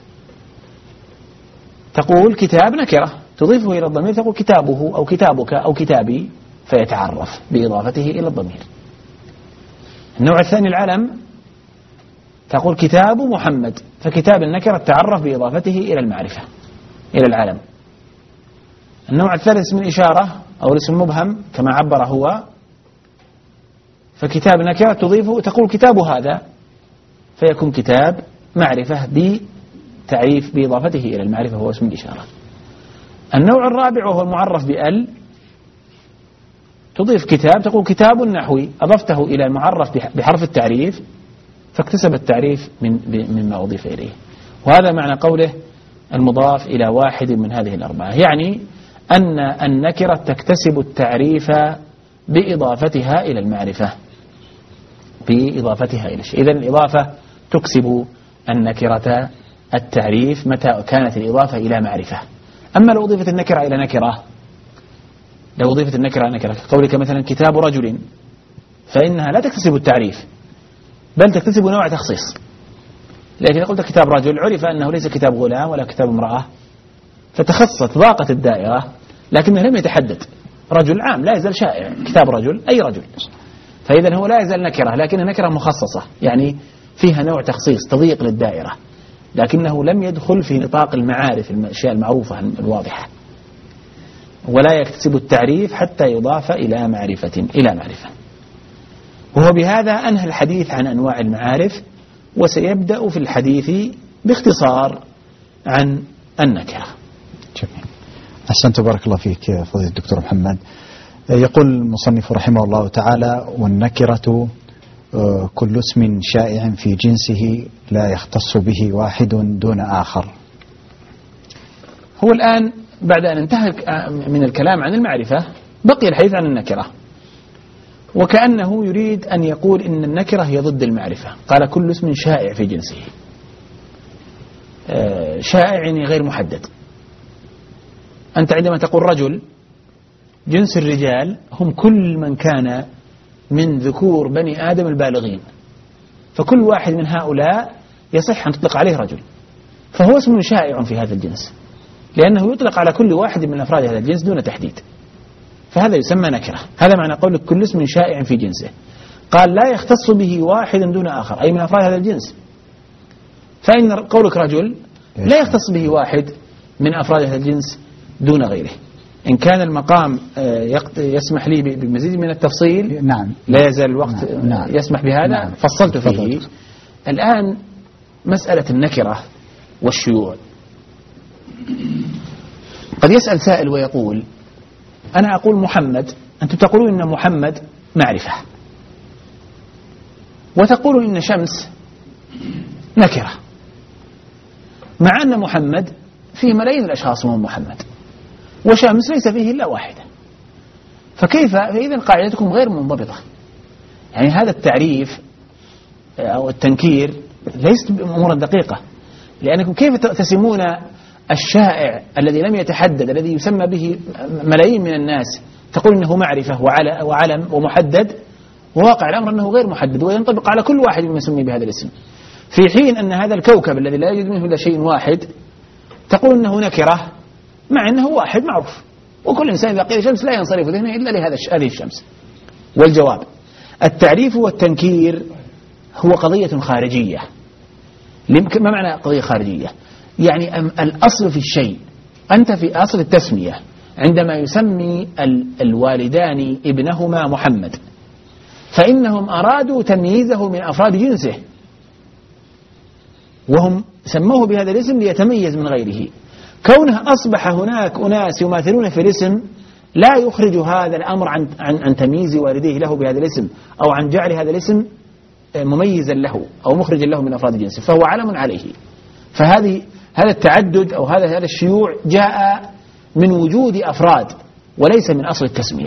تقول كتاب نكرة تضيفه إلى الضمير تقول كتابه أو كتابك أو كتابي فيتعرف بإضافته إلى الضمير. النوع الثاني العلم، تقول كتاب محمد، فكتاب النكرة تعرف بإضافته إلى المعرفة إلى العلم. النوع الثالث اسم الإشارة أو الاسم المبهم كما عبر هو، فكتاب النكرة تضيفه تقول كتاب هذا فيكون كتاب معرفة بتعريف بإضافته إلى المعرفة هو اسم الإشارة. النوع الرابع وهو المعرف بأل، تضيف كتاب تقول كتاب نحوي، أضفته إلى المعرف بحرف التعريف فاكتسب التعريف من مما أضيف إليه. وهذا معنى قوله المضاف إلى واحد من هذه الأربعة، يعني أن النكرة تكتسب التعريف بإضافتها إلى المعرفة بإضافتها إلى الشيء. إذن الإضافة تكسب النكرة التعريف متى كانت الإضافة إلى معرفة. أما لو أضيفت النكرة إلى نكرة، لو أضيفت النكرة إلى نكرة قولك مثلا كتاب رجل، فإنها لا تكتسب التعريف بل تكتسب نوع تخصيص. لكن إذا قلت كتاب رجل عرف أنه ليس كتاب غلام ولا كتاب امرأة، فتخصصت ضاقت الدائرة، لكنه لم يتحدد. رجل عام لا يزال شائع، كتاب رجل أي رجل، فإذا هو لا يزال نكرة، لكنها نكرة مخصصة، يعني فيها نوع تخصيص تضييق للدائرة، لكنه لم يدخل في نطاق المعارف، الأشياء المعروفة الواضحة. ولا يكتسب التعريف حتى يضاف إلى معرفة إلى معرفة. وهو بهذا أنهى الحديث عن أنواع المعارف، وسيبدأ في الحديث باختصار عن النكرة. جميل. أحسنت، بارك الله فيك فضيلة الدكتور محمد. يقول المصنف رحمه الله تعالى: والنكرة كل اسم شائع في جنسه لا يختص به واحد دون آخر. هو الآن بعد أن انتهى من الكلام عن المعرفة بقي الحديث عن النكرة، وكأنه يريد أن يقول إن النكرة هي ضد المعرفة. قال كل اسم شائع في جنسه. شائع يعني غير محدد. أنت عندما تقول رجل، جنس الرجال هم كل من كان من ذكور بني آدم البالغين، فكل واحد من هؤلاء يصح أن تطلق عليه رجل، فهو اسم شائع في هذا الجنس، لأنه يطلق على كل واحد من أفراد هذا الجنس دون تحديد، فهذا يسمى نكرة. هذا معنى قولك كل اسم شائع في جنسه. قال لا يختص به واحد دون آخر، أي من أفراد هذا الجنس. فإن قولك رجل لا يختص به واحد من أفراد هذا الجنس دون غيره. إن كان المقام يسمح لي بمزيد من التفصيل، نعم، لا يزال الوقت نعم. يسمح بهذا، نعم. فصلت فيه. فضلت. الآن مسألة النكرة والشيوع. قد يسأل سائل ويقول: أنا أقول محمد، أنتم تقولون إن محمد معرفة، وتقولون إن شمس نكرة، مع أن محمد فيه ملايين الأشخاص اسمهم محمد، وشمس ليس فيه إلا واحدة، فكيف؟ فإذا قاعدتكم غير منضبطة. يعني هذا التعريف أو التنكير ليست أمورا دقيقة، لأنكم كيف تسمون الشائع الذي لم يتحدد، الذي يسمى به ملايين من الناس، تقول إنه معرفة وعلم ومحدد، وواقع الأمر أنه غير محدد وينطبق على كل واحد من يسمي بهذا الاسم، في حين أن هذا الكوكب الذي لا يوجد منه إلا شيء واحد تقول إنه نكرة، مع أنه واحد معروف، وكل إنسان إذا قيل شمس لا ينصرف ذهنه إلا لهذا هذه الشمس. والجواب: التعريف والتنكير هو قضية خارجية. ما معنى قضية خارجية؟ يعني الأصل في الشيء، أنت في أصل التسمية عندما يسمي الوالدان ابنهما محمد، فإنهم أرادوا تمييزه من أفراد جنسه، وهم سموه بهذا الاسم ليتميز من غيره. كونه أصبح هناك أناس يماثلون في الاسم لا يخرج هذا الأمر عن, عن, عن تمييز والديه له بهذا الاسم، أو عن جعل هذا الاسم مميزا له أو مخرجا له من أفراد جنسه، فهو علم عليه. فهذه هذا التعدد أو هذا هذا الشيوع جاء من وجود أفراد وليس من أصل التسمية.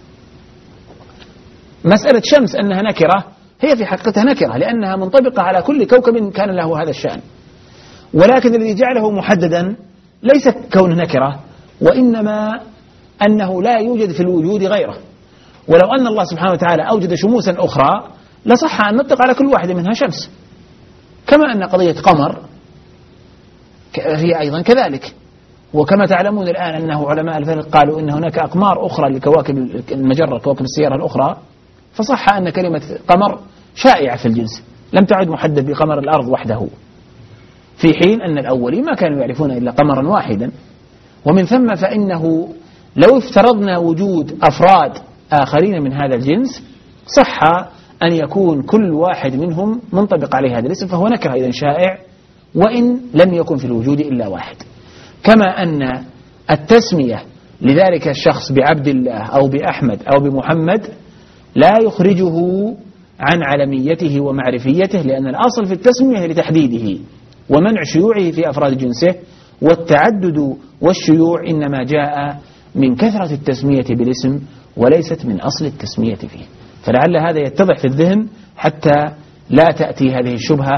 مسألة شمس أنها نكرة هي في حقيقتها نكرة، لأنها منطبقة على كل كوكب كان له هذا الشأن، ولكن الذي جعله محددا ليس كونه نكرة، وإنما أنه لا يوجد في الوجود غيره. ولو أن الله سبحانه وتعالى أوجد شموسا أخرى لصح أن نطلق على كل واحد منها شمس، كما أن قضية قمر هي أيضا كذلك. وكما تعلمون الآن أنه علماء الفلك قالوا إن هناك أقمار أخرى لكواكب المجرة، كواكب السيارة الأخرى، فصح أن كلمة قمر شائعة في الجنس، لم تعد محدد بقمر الأرض وحده، في حين أن الأولين ما كانوا يعرفون إلا قمرا واحدا. ومن ثم فإنه لو افترضنا وجود أفراد آخرين من هذا الجنس صح أن يكون كل واحد منهم منطبق عليه هذا الاسم، فهو نكرة إذن شائع وإن لم يكن في الوجود إلا واحد. كما أن التسمية لذلك الشخص بعبد الله أو بأحمد أو بمحمد لا يخرجه عن علميته ومعرفيته، لأن الأصل في التسمية لتحديده ومنع شيوعه في أفراد جنسه، والتعدد والشيوع إنما جاء من كثرة التسمية بالاسم وليست من أصل التسمية فيه. فلعل هذا يتضح في الذهن حتى لا تأتي هذه الشبهة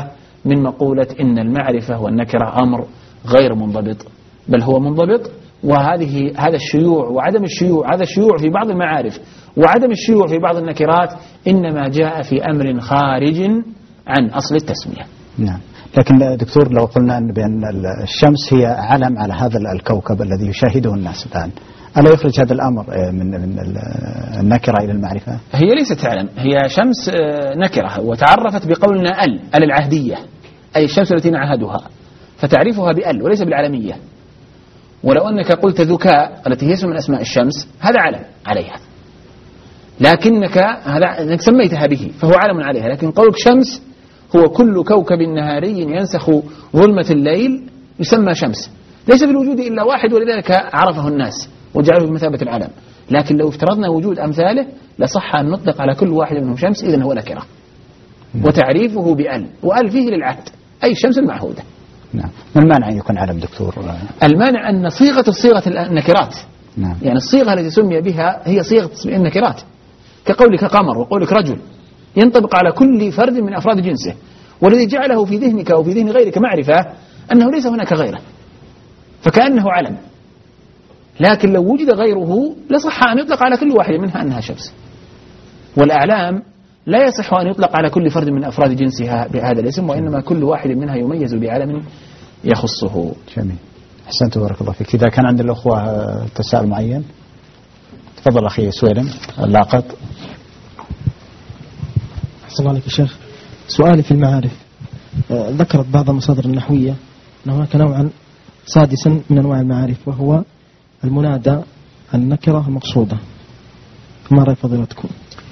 من مقولة إن المعرفة والنكرة أمر غير منضبط، بل هو منضبط. وهذه هذا الشيوع وعدم الشيوع هذا الشيوع في بعض المعارف وعدم الشيوع في بعض النكرات إنما جاء في أمر خارج عن أصل التسمية. نعم. لكن دكتور لو قلنا بأن الشمس هي علم على هذا الكوكب الذي يشاهده الناس الآن، ألا يخرج هذا الأمر من من النكرة إلى المعرفة؟ هي ليست علم، هي شمس نكرة، وتعرفت بقولنا ال ال العهدية، أي الشمس التي نعهدها، فتعريفها بال وليس بالعلمية. ولو أنك قلت ذكاء التي هي اسم من أسماء الشمس هذا علم عليها، لكنك هذا انك سميتها به فهو علم عليها. لكن قولك شمس هو كل كوكب نهاري ينسخ ظلمة الليل يسمى شمس، ليس في الوجود إلا واحد ولذلك عرفه الناس وجعله بمثابة العلم. لكن لو افترضنا وجود أمثاله لصح أن نطلق على كل واحد منهم شمس، إذن هو نكرة. وتعريفه بأل، وأل فيه للعهد أي الشمس المعهودة. نعم. ما المانع أن يكون علم دكتور؟ المانع أن صيغة الصيغة النكرات، نعم. يعني الصيغة التي سمي بها هي صيغة النكرات، كقولك قمر وقولك رجل، ينطبق على كل فرد من أفراد جنسه، والذي جعله في ذهنك أو في ذهن غيرك معرفة أنه ليس هناك غيره، فكأنه علم. لكن لو وجد غيره لصح أن يطلق على كل واحد منها أنها شمس. والأعلام لا يصح أن يطلق على كل فرد من أفراد جنسها بهذا الاسم، وإنما كل واحد منها يميز بعلم يخصه. جميل. أحسنت بارك الله فيك. إذا كان عند الأخوة تساؤل معين تفضل أخي سويلم اللاقط. أحسن الله عليك يا شيخ. سؤالي في المعارف، ذكرت بعض المصادر النحوية أن هناك نوعا سادسا من أنواع المعارف وهو المنادى النكرة المقصودة، فما رأي فضيلتكم؟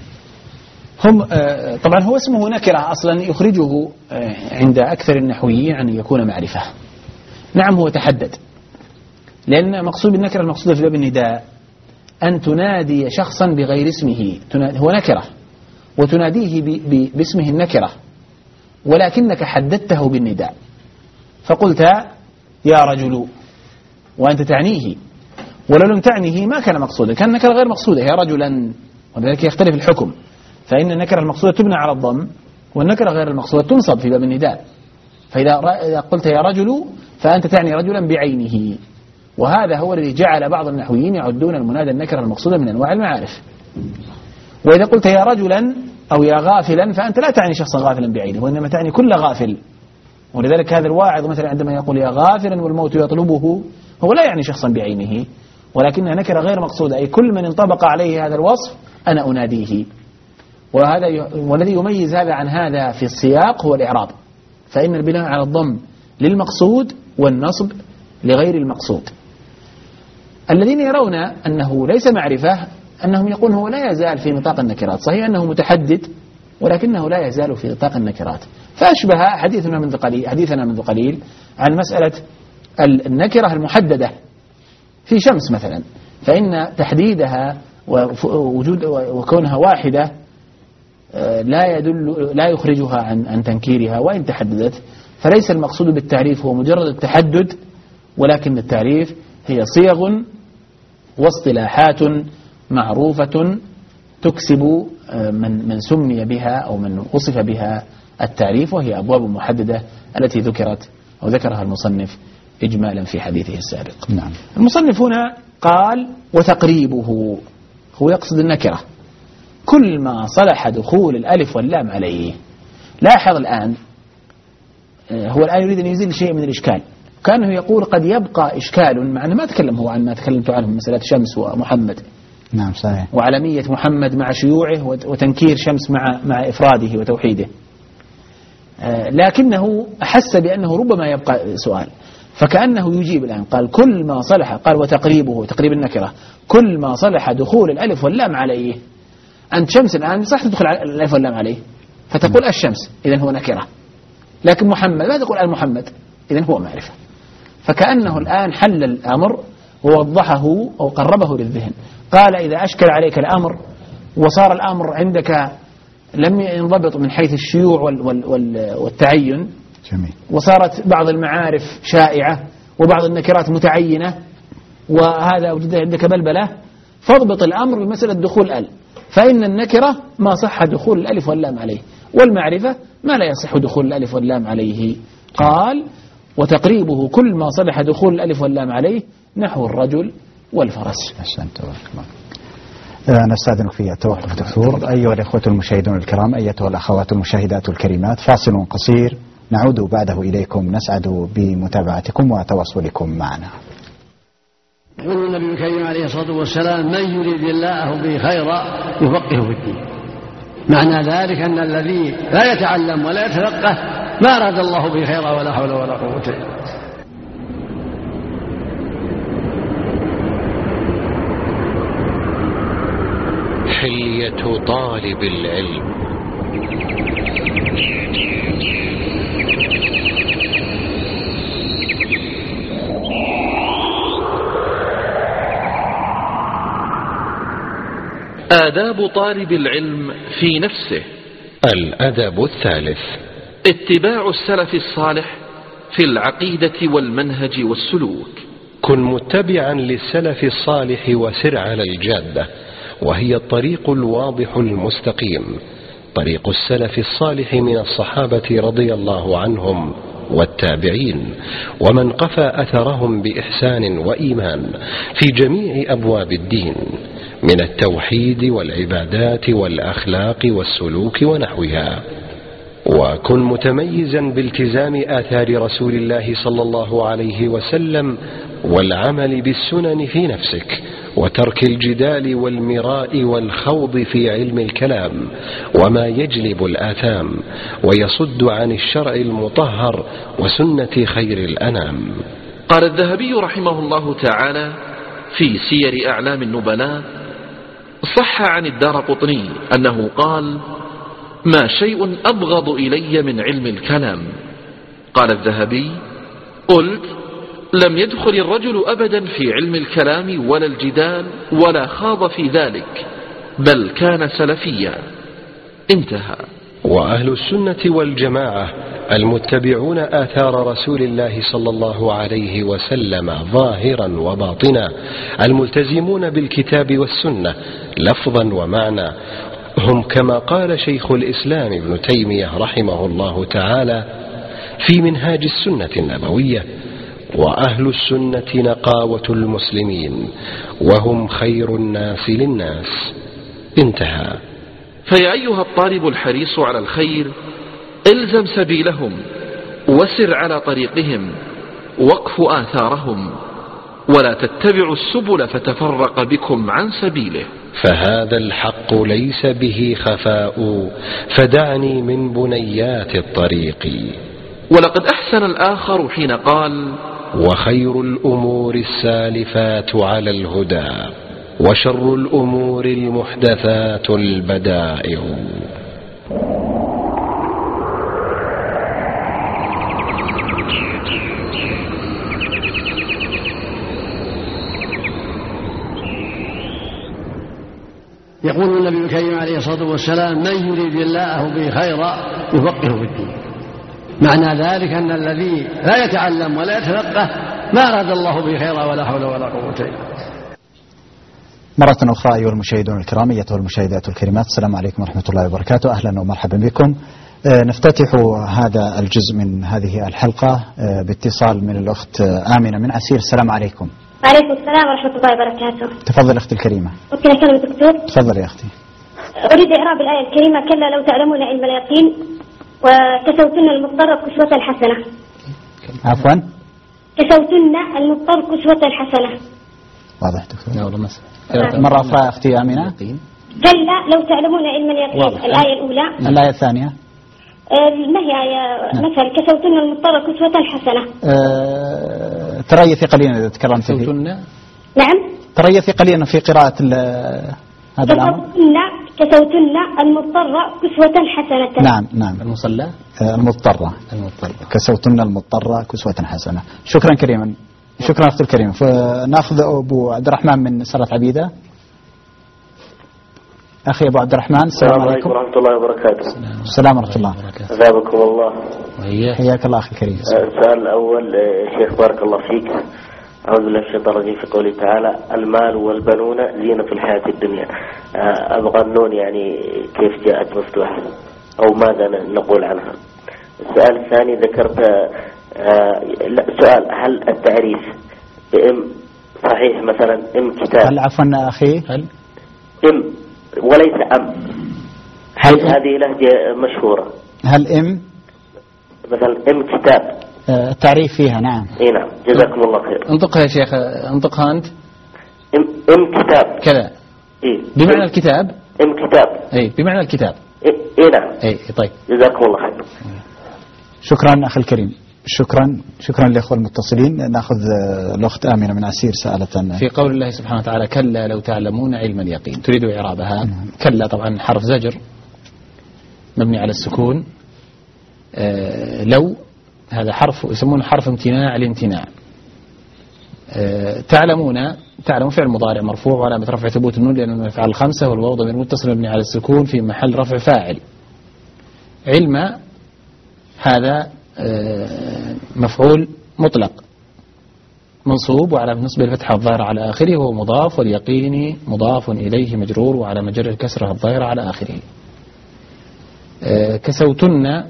هم طبعا هو اسمه نكرة أصلا يخرجه عند أكثر النحويين أن يكون معرفة. نعم هو تحدد، لأن مقصود بالنكرة المقصودة في باب النداء أن تنادي شخصا بغير اسمه، هو نكرة وتناديه باسمه النكرة، ولكنك حددته بالنداء فقلت يا رجل وأنت تعنيه، ولو لم تعنيه ما كان مقصودا، كان النكرة غير مقصودة يا رجلا، وذلك يختلف الحكم. فإن النكرة المقصودة تبنى على الضم، والنكرة غير المقصودة تنصب في باب النداء. فإذا قلت يا رجل فأنت تعني رجلا بعينه، وهذا هو الذي جعل بعض النحويين يعدون المنادى النكرة المقصودة من أنواع المعارف. وإذا قلت يا رجلا أو يا غافلا فأنت لا تعني شخصا غافلا بعينه، وإنما تعني كل غافل. ولذلك هذا الواعظ مثلا عندما يقول يا غافلا والموت يطلبه هو لا يعني شخصا بعينه، ولكنها نكرة غير مقصودة، أي كل من انطبق عليه هذا الوصف أنا أناديه. وهذا ي... والذي يميز هذا عن هذا في السياق هو الإعراب، فإن البناء على الضم للمقصود والنصب لغير المقصود. الذين يرون أنه ليس معرفة أنهم يقولون هو لا يزال في نطاق النكرات، صحيح أنه متحدد ولكنه لا يزال في نطاق النكرات. فأشبه حديثنا منذ قليل حديثنا منذ قليل عن مسألة النكرة المحددة في شمس مثلا، فإن تحديدها ووجود وكونها واحدة لا يدل لا يخرجها عن عن تنكيرها وإن تحددت. فليس المقصود بالتعريف هو مجرد التحدد، ولكن التعريف هي صيغ واصطلاحات معروفة تكسب من من سمي بها أو من وصف بها التعريف، وهي أبواب محددة التي ذكرت أو ذكرها المصنف إجمالا في حديثه السابق. نعم. المصنف هنا قال وتقريبه، هو يقصد النكرة كل ما صلح دخول الألف واللام عليه. لاحظ الآن هو الآن يريد أن يزيل شيء من الإشكال، كأنه يقول قد يبقى إشكال، مع أنه ما تكلم هو عن ما تكلمت عنه من مسألة شمس ومحمد. نعم صحيح. وعلمية محمد مع شيوعه وتنكير شمس مع مع إفراده وتوحيده، لكنه أحس بأنه ربما يبقى سؤال، فكأنه يجيب الآن قال كل ما صلح، قال وتقريبه تقريب النكرة كل ما صلح دخول الألف واللام عليه. أنت شمس الآن صح تدخل الألف واللام عليه فتقول الشمس إذن هو نكرة، لكن محمد لا تقول المحمد إذن هو معرفة. فكأنه الآن حل الأمر ووضحه أو قربه للذهن. قال إذا أشكل عليك الأمر وصار الأمر عندك لم ينضبط من حيث الشيوع والتعين، جميل. وصارت بعض المعارف شائعة وبعض النكرات متعينة وهذا وجد عندك بلبلة، فاضبط الأمر بمسألة دخول ال، فإن النكرة ما صح دخول الألف واللام عليه، والمعرفة ما لا يصح دخول الألف واللام عليه. قال وتقريبه كل ما صلح دخول الألف واللام عليه نحو الرجل والفرس. أحسنت. نستأذنك في التوقف دكتور. أيها الإخوة المشاهدون الكرام، أيتها الأخوات المشاهدات الكريمات، فاصل قصير نعود بعده إليكم، نسعد بمتابعتكم وتواصلكم معنا. يقول النبي الكريم عليه الصلاة والسلام من يريد الله به خيرا يفقهه في الدين. معنى ذلك أن الذي لا يتعلم ولا يتفقه ما أراد الله به خيرا ولا حول ولا قوة إلا بالله. حلية طالب العلم. آداب طالب العلم في نفسه. الأدب الثالث اتباع السلف الصالح في العقيدة والمنهج والسلوك. كن متبعا للسلف الصالح وسر على الجادة، وهي الطريق الواضح المستقيم، طريق السلف الصالح من الصحابة رضي الله عنهم والتابعين ومن قفى أثرهم بإحسان وإيمان في جميع أبواب الدين من التوحيد والعبادات والأخلاق والسلوك ونحوها. وكن متميزا بالتزام آثار رسول الله صلى الله عليه وسلم والعمل بالسنن في نفسك، وترك الجدال والمراء والخوض في علم الكلام وما يجلب الآثام ويصد عن الشرع المطهر وسنة خير الأنام. قال الذهبي رحمه الله تعالى في سير أعلام النبلاء: صح عن الدارقطني أنه قال: ما شيء أبغض إلي من علم الكلام. قال الذهبي: قلت: لم يدخل الرجل أبدا في علم الكلام ولا الجدال ولا خاض في ذلك، بل كان سلفيا. انتهى. وأهل السنة والجماعة المتبعون آثار رسول الله صلى الله عليه وسلم ظاهرا وباطنا، الملتزمون بالكتاب والسنة لفظا ومعنى، هم كما قال شيخ الإسلام ابن تيمية رحمه الله تعالى في منهاج السنة النبوية: وأهل السنة نقاوة المسلمين وهم خير الناس للناس. انتهى. فيا أيها الطالب الحريص على الخير، الزم سبيلهم وسر على طريقهم وقف آثارهم، ولا تتبعوا السبل فتفرق بكم عن سبيله، فهذا الحق ليس به خفاء، فدعني من بنيات الطريق. ولقد أحسن الآخر حين قال: وخير الأمور السالفات على الهدى، وشر الأمور المحدثات البدائع. يقول النبي الكريم عليه الصلاة والسلام: من يريد الله به خيرا يفقهه في الدين. معنى ذلك أن الذي لا يتعلم ولا يتفقه ما أراد الله به خيرا ولا حول ولا قوة إلا بالله. مرة أخرى أيها المشاهدون الكرام، أيتها المشاهدات الكريمات، السلام عليكم ورحمة الله وبركاته. أهلا ومرحبا بكم. نفتتح هذا الجزء من هذه الحلقة باتصال من الأخت آمنة من عسير. السلام عليكم. وعليكم السلام ورحمة الله وبركاته. تفضل أختي الكريمة. ممكن أكلم الدكتور؟ تفضل يا أختي. أريد إعراب الآية الكريمة: كلا لو تعلمون علم اليقين وكسوتن المضطر كسوة حسنة. عفوا؟ كسوتن المضطر كسوة حسنة. واضح دكتور؟ لا والله مسألة. مرة أخرى أختي آمنة. كلا لو تعلمون علم اليقين. الآية الأولى. الآية الثانية. ما هي آية مثل كسوتن المضطر كسوة حسنة؟ أه... تريثي قليلا إذا تكرمت فيه. نعم. تريثي قليلا في قراءة هذا الأمر. كسوتن المضطر كسوة حسنة. نعم نعم. المصلى. أه المضطرة. المضطرة. كسوتن المضطرة كسوة حسنة. شكرا كريما. شكرا أختي الكريمة. فنأخذ أبو عبد الرحمن من سرة عبيدة. أخي أبو عبد الرحمن، السلام عليكم ورحمة الله وبركاته. السلام ورحمة الله. أثابكم الله. حياك الله أخي الكريم. السؤال الأول: شيخ بارك الله فيك، أعوذ بالله من الشيطان الرجيم، في قوله تعالى: المال والبنون زينة الحياة الدنيا. أبغى النون يعني كيف جاءت مفتوحة؟ أو ماذا نقول عنها؟ السؤال الثاني ذكرت آه لا سؤال، هل التعريف بإم صحيح مثلا إم كتاب؟ هل عفوا أخي هل إم وليس أم؟ هل هذه لهجة مشهورة؟ هل إم مثلا إم كتاب التعريف فيها؟ نعم. اي نعم، جزاكم الله خير. انطقها يا شيخ، انطقها انت. ام ام كتاب كذا. اي بمعنى الكتاب. ام كتاب اي بمعنى الكتاب. اي نعم. اي طيب. جزاكم الله خير. شكرا اخي الكريم، شكرا شكرا للاخوه المتصلين. ناخذ الاخت امنه من عسير سالت في قول الله سبحانه وتعالى كلا لو تعلمون علم اليقين، تريد اعرابها. كلا طبعا حرف زجر مبني على السكون. آه لو هذا حرف يسمونه حرف امتناع الامتناع. أه تعلمون، تعلم فعل مضارع مرفوع وعلامة رفع ثبوت النون لأنه من الأفعال الخمسة، والواو ضمير متصل مبني على السكون في محل رفع فاعل. علم هذا أه مفعول مطلق منصوب وعلامة نصبه الفتحة الظاهرة على آخره، وهو مضاف، واليقين مضاف إليه مجرور وعلى مجر الكسرة الظاهرة على آخره. أه كسوتن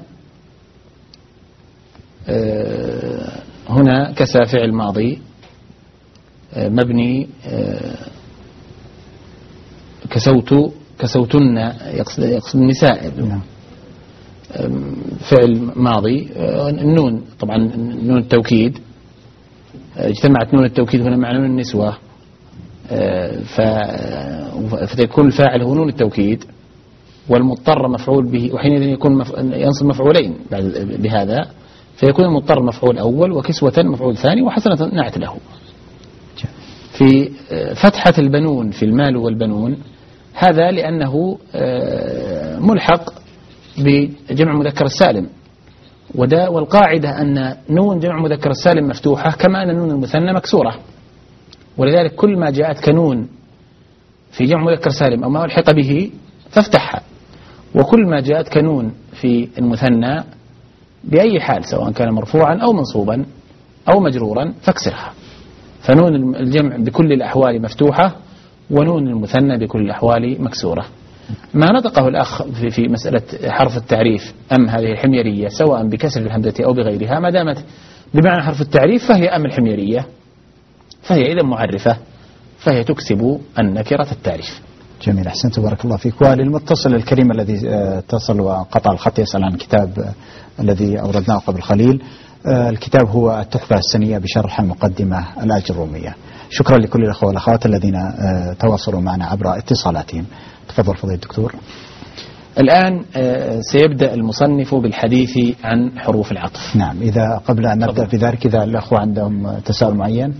هنا كسى فعل ماضي مبني، كسوت كسوتن يقصد يقصد النساء، فعل ماضي. النون طبعا نون التوكيد، اجتمعت نون التوكيد هنا مع نون النسوة، فتكون الفاعل هو نون التوكيد، والمضطر مفعول به، وحينئذ يكون مف... ينصب مفعولين بهذا، فيكون المضطر مفعول أول، وكسوة مفعول ثاني، وحسنة نعت له. في فتحة البنون في المال والبنون، هذا لأنه ملحق بجمع مذكر السالم، وده والقاعدة أن نون جمع مذكر السالم مفتوحة كما أن نون المثنى مكسورة، ولذلك كل ما جاءت كنون في جمع مذكر سالم أو ما ألحق به فافتحها، وكل ما جاءت كنون في المثنى بأي حال سواء كان مرفوعا أو منصوبا أو مجرورا فاكسرها. فنون الجمع بكل الأحوال مفتوحة، ونون المثنى بكل الأحوال مكسورة. ما نطقه الأخ في, في مسألة حرف التعريف أم هذه الحميرية سواء بكسر الهمزة أو بغيرها، ما دامت بمعنى حرف التعريف فهي أم الحميرية، فهي إذا معرفة فهي تكسب النكرة التعريف. جميل، أحسنت، بارك الله فيك. وللمتصل الكريم الذي اتصل وقطع الخط يسأل عن الكتاب الذي أوردناه قبل قليل. الكتاب هو التحفة السنية بشرح المقدمة الآجرومية. شكرا لكل الأخوة والأخوات الذين تواصلوا معنا عبر اتصالاتهم. تفضل فضيلة الدكتور. الآن سيبدأ المصنف بالحديث عن حروف العطف. نعم، إذا قبل أن نبدأ في ذلك إذا الأخوة عندهم تساؤل معين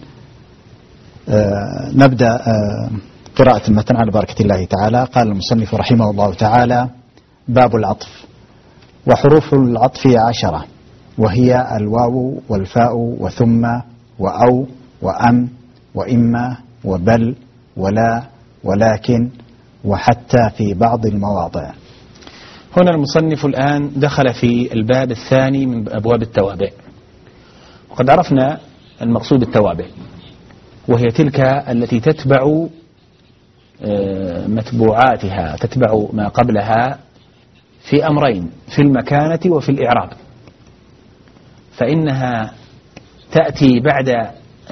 نبدأ قراءة المتن على بركة الله تعالى. قال المصنف رحمه الله تعالى: باب العطف. وحروف العطف عشرة، وهي الواو والفاء وثم وأو وأم وإما وبل ولا ولكن وحتى في بعض المواضع. هنا المصنف الآن دخل في الباب الثاني من أبواب التوابع، وقد عرفنا المقصود بالتوابع، وهي تلك التي تتبع متبوعاتها، تتبع ما قبلها في أمرين: في المكانة وفي الإعراب. فإنها تأتي بعد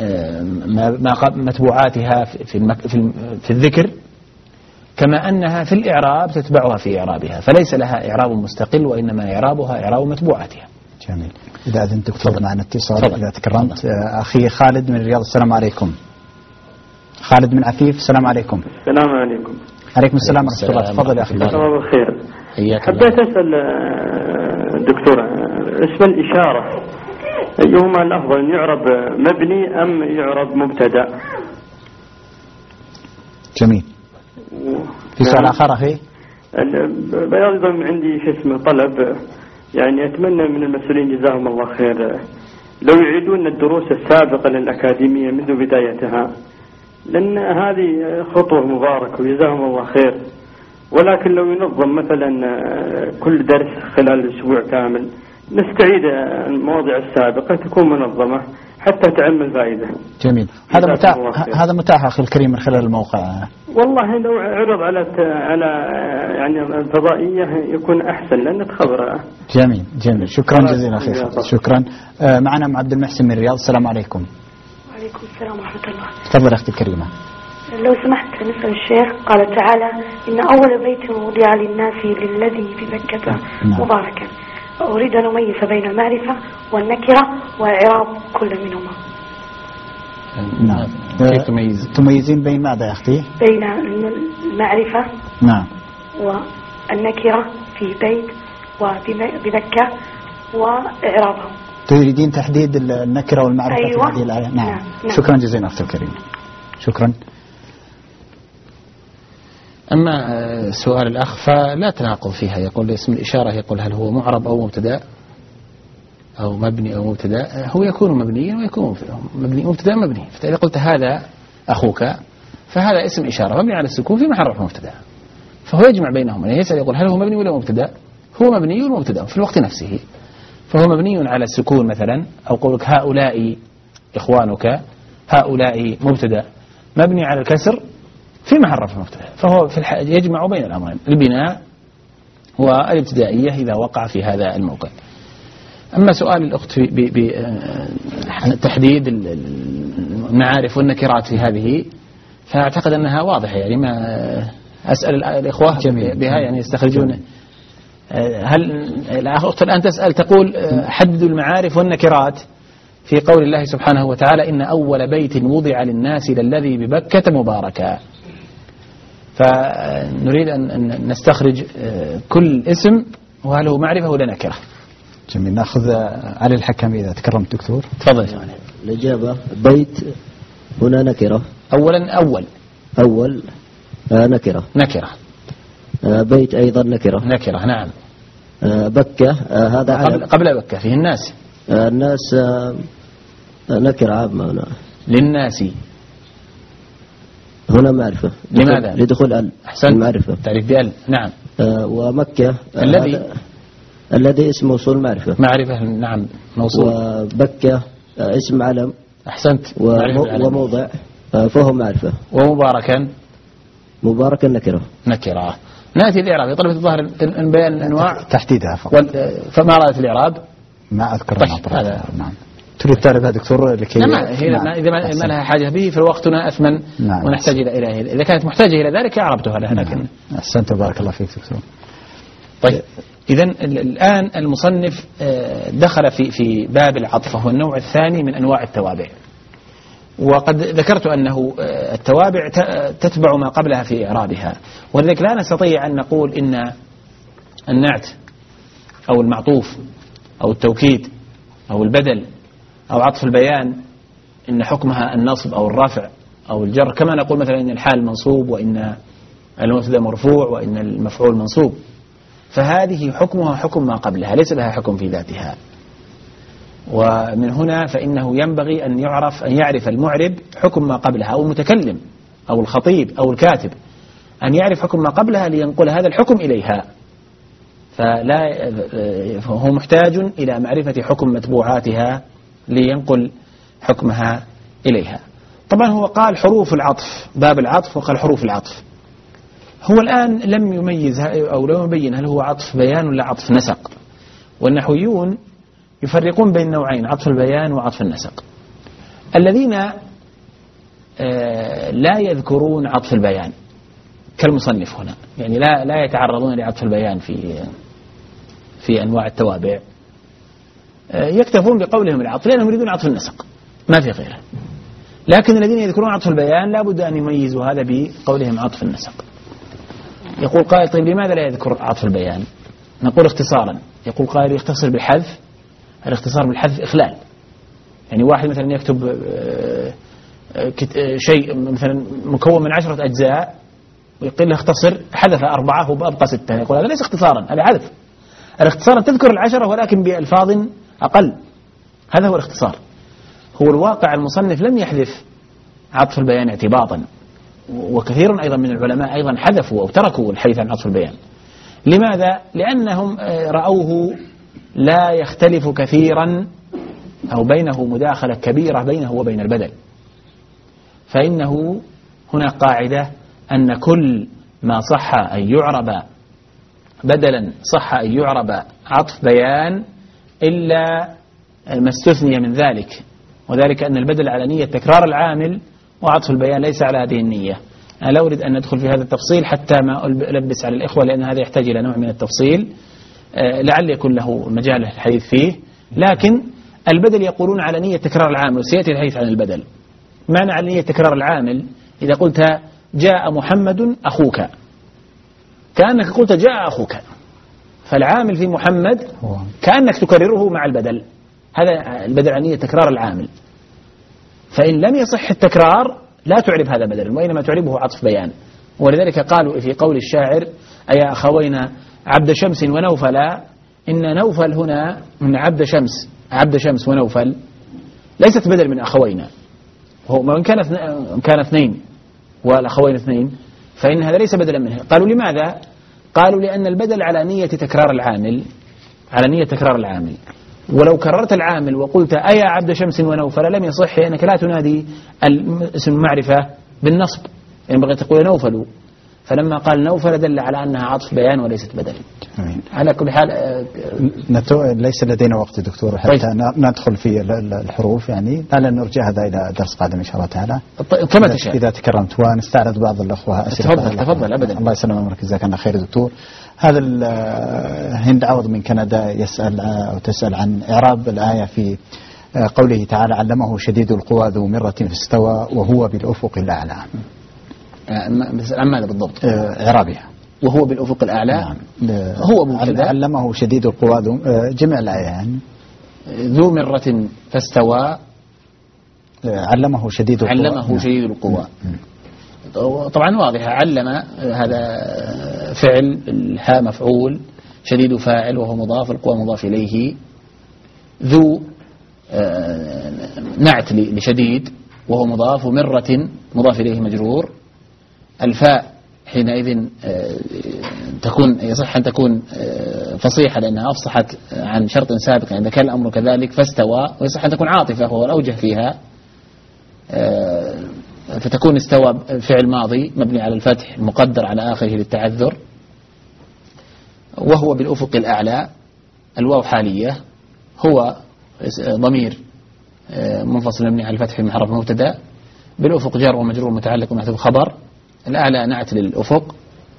متبوعاتها في الذكر، كما أنها في الإعراب تتبعها في إعرابها، فليس لها إعراب مستقل، وإنما إعرابها إعراب متبوعاتها. جميل. إذا أذن دكتور معنا اتصال إذا تكرمت. أخي خالد من الرياض، السلام عليكم. خالد من عفيف، السلام عليكم. السلام عليكم. عليكم السلام ورحمة الله. تفضل يا أخي. الله بالخير. حبيت أسأل دكتور اسم الإشارة أيهما الأفضل، أن يعرب مبني أم يعرب مبتدأ؟ جميل. في سؤال آخر أخي؟ أيضا عندي شو اسمه طلب، يعني أتمنى من المسؤولين جزاهم الله خير لو يعيدون الدروس السابقة للأكاديمية منذ بدايتها، لأن هذه خطوة مباركة وجزاهم الله خير، ولكن لو ينظم مثلا كل درس خلال أسبوع كامل نستعيد المواضيع السابقة تكون منظمة حتى تعم الفائدة. جميل. هذا متاح، هذا متاح أخي الكريم من خلال الموقع. والله لو عرض على على يعني الفضائية يكون أحسن لأن تخبر. جميل جميل، شكرا جزيلا أخي خالد، شكرا. آه معنا أم عبد المحسن من الرياض. السلام عليكم. وعليكم السلام ورحمة الله. تفضل أختي الكريمة. لو سمحت نسأل الشيخ، قال تعالى إن أول بيت وضع للناس للذي بمكة مباركا، أريد أن أميز بين المعرفة والنكرة وإعراب كل منهما. نعم، كيف تميز؟ تميزين بين ماذا يا أختي؟ بين المعرفة نعم والنكرة في بيت وبمكة وإعرابها. تريدين تحديد النكرة والمعرفة أيوة. في هذه الآية؟ نعم. نعم. نعم. شكرا جزيلا أختي الكريمة، شكرا. أما سؤال الأخ فلا تناقض فيها، يقول اسم الإشارة يقول هل هو معرب أو مبتدأ أو مبني أو مبتدأ، هو يكون مبنيا ويكون مبني مبتدأ مبني. فإذا قلت هذا أخوك فهذا اسم إشارة مبني على السكون في محل رفع مبتدأ، فهو يجمع بينهم. يعني يسأل يقول هل هو مبني ولا مبتدأ؟ هو مبني ومبتدأ في الوقت نفسه، فهو مبني على السكون مثلا، أو قولك هؤلاء إخوانك، هؤلاء مبتدأ مبني على الكسر في محل رفع مبتدأ، فهو في الح... يجمع بين الأمرين، البناء والابتدائية إذا وقع في هذا الموقع. أما سؤال الأخت بتحديد المعارف والنكرات في هذه فأعتقد أنها واضحة، يعني ما أسأل الإخوة بها يعني يستخرجون. هل الأخت الآن تسأل تقول حددوا المعارف والنكرات في قول الله سبحانه وتعالى إن أول بيت وضع للناس للذي ببكة مباركا، فنريد أن نستخرج كل اسم وهل هو معرفة ولا نكرة. جميل، نأخذ علي الحكم إذا تكرمت دكتور. تفضل يا علي. الإجابة بيت هنا نكرة. أولا أول أول آه نكرة نكرة آه بيت أيضا نكرة نكرة نعم. آه بكة آه هذا قبل, قبل بكة فيه الناس آه الناس آه نكرة عامة هنا للناس هنا معرفة. لماذا؟ لدخول ال المعرفة تعريف بال نعم. آه ومكة آه الذي الذي اسم موصول معرفة معرفة نعم موصول. وبكة آه اسم علم أحسنت. وموضع آه فهو معرفة. ومباركا مباركا نكرة نكرة. نأتي الإعراب طلبة الظاهر أن بيان الأنواع تحديدها فقط. فما رأيت الإعراب؟ ما أذكر. طيب هذا نعم. تريد تعرف هذا دكتور لكي نعم. نعم. إذا ما لها حاجة به في وقتنا أثمن. نعم. ونحتاج إلى إلى إذا كانت محتاجة إلى ذلك أعربتها لها. لكن نعم. أحسنت بارك الله فيك دكتور. طيب إذن الآن المصنف دخل في في باب العطف، وهو النوع الثاني من أنواع التوابع، وقد ذكرت أنه التوابع تتبع ما قبلها في إعرابها، ولذلك لا نستطيع أن نقول إن النعت أو المعطوف أو التوكيد أو البدل أو عطف البيان إن حكمها النصب أو الرفع أو الجر، كما نقول مثلا إن الحال منصوب وإن المبتدأ مرفوع وإن المفعول منصوب، فهذه حكمها حكم ما قبلها، ليس لها حكم في ذاتها. ومن هنا فإنه ينبغي أن يعرف أن يعرف المعرب حكم ما قبلها، أو المتكلم أو الخطيب أو الكاتب أن يعرف حكم ما قبلها لينقل هذا الحكم إليها، فلا هو محتاج إلى معرفة حكم متبوعاتها لينقل حكمها إليها. طبعا هو قال حروف العطف، باب العطف، وقال حروف العطف. هو الآن لم يميز أو لم يبين هل هو عطف بيان ولا عطف نسق، والنحويون يفرقون بين نوعين، عطف البيان وعطف النسق. الذين لا يذكرون عطف البيان كالمصنف هنا، يعني لا لا يتعرضون لعطف البيان في في أنواع التوابع، يكتفون بقولهم العطف لأنهم يريدون عطف النسق ما في غيره. لكن الذين يذكرون عطف البيان لا بد أن يميزوا هذا بقولهم عطف النسق. يقول قائل طيب لماذا لا يذكر عطف البيان؟ نقول اختصارا. يقول قائل يختصر بالحذف. الاختصار بالحذف إخلال، يعني واحد مثلا يكتب شيء مثلا مكون من عشرة أجزاء ويقول له اختصر، حذف أربعة وأبقى ستة، يقول هذا ليس اختصارا، هذا حذف. الاختصار تذكر العشرة ولكن بألفاظ أقل، هذا هو الاختصار. هو الواقع المصنف لم يحذف عطف البيان اعتباطا، وكثير أيضا من العلماء أيضا حذفوا أو تركوا الحديث عن عطف البيان. لماذا؟ لأنهم رأوه لا يختلف كثيرا أو بينه مداخلة كبيرة بينه وبين البدل، فإنه هنا قاعدة أن كل ما صح أن يعرب بدلا صح أن يعرب عطف بيان إلا ما استثني من ذلك، وذلك أن البدل على نية تكرار العامل وعطف البيان ليس على هذه النية. أنا لا أريد أن ندخل في هذا التفصيل حتى ما ألبس على الإخوة، لأن هذا يحتاج إلى نوع من التفصيل لعل يكون له مجال الحديث فيه. لكن البدل يقولون على نية تكرار العامل، وسيأتي الحديث عن البدل. معنى على نية تكرار العامل إذا قلت جاء محمد أخوك كأنك قلت جاء أخوك، فالعامل في محمد كأنك تكرره مع البدل، هذا البدل على نية تكرار العامل. فإن لم يصح التكرار لا تعرب هذا بدلا، وإنما تعربه عطف بيان. ولذلك قالوا في قول الشاعر أيا أخوينا عبد شمس ونوفل، إن نوفل هنا من عبد شمس، عبد شمس ونوفل ليست بدل من أخوينا، وإن كان كان اثنين والأخوين اثنين فإن هذا ليس بدلا منه. قالوا لماذا؟ قالوا لأن البدل على نية تكرار العامل، على نية تكرار العامل، ولو كررت العامل وقلت أيا عبد شمس ونوفل لم يصح، لأنك لا تنادي اسم المعرفة بالنصب، ينبغي يعني تقول نوفل، فلما قال نوفل دل على أنها عطف بيان وليست بدل. على كل حال ليس لدينا وقت دكتور حتى طيب. ندخل في الحروف، يعني لا نرجع هذا إلى درس قادم إن شاء الله تعالى طيب كما تشاء إذا تكرمت، ونستعرض بعض الأخوة أسئلة. تفضل تفضل أبدا. الله يسلم أمرك، جزاك الله خير دكتور. هذا هند عوض من كندا يسأل أو تسأل عن إعراب الآية في قوله تعالى علمه شديد القوى ذو مرة فاستوى وهو بالأفق الأعلى. عن ماذا بالضبط؟ إعرابها وهو بالأفق الأعلى. نعم. هو مبتدا علمه شديد القوى ذو جمع الآية يعني ذو مرة فاستوى، علمه شديد القوى، علمه نعم. شديد القوى. طبعا واضحة، علم هذا فعل، الحاء مفعول، شديد فاعل وهو مضاف، القوى مضاف إليه، ذو نعت لشديد وهو مضاف، ومرة مضاف إليه مجرور. الفاء حينئذ تكون يصح أن تكون فصيحة لأنها أفصحت عن شرط سابق عند كان الأمر كذلك، فاستوى، ويصح أن تكون عاطفة وهو الأوجه فيها، فتكون استوى فعل ماضي مبني على الفتح المقدر على آخره للتعذر. وهو بالأفق الأعلى، الواو حالية، هو ضمير منفصل مبني على الفتح المحرف مبتدا، بالأفق جار ومجرور متعلق ومحذوف خبر، الأعلى نعت للأفق.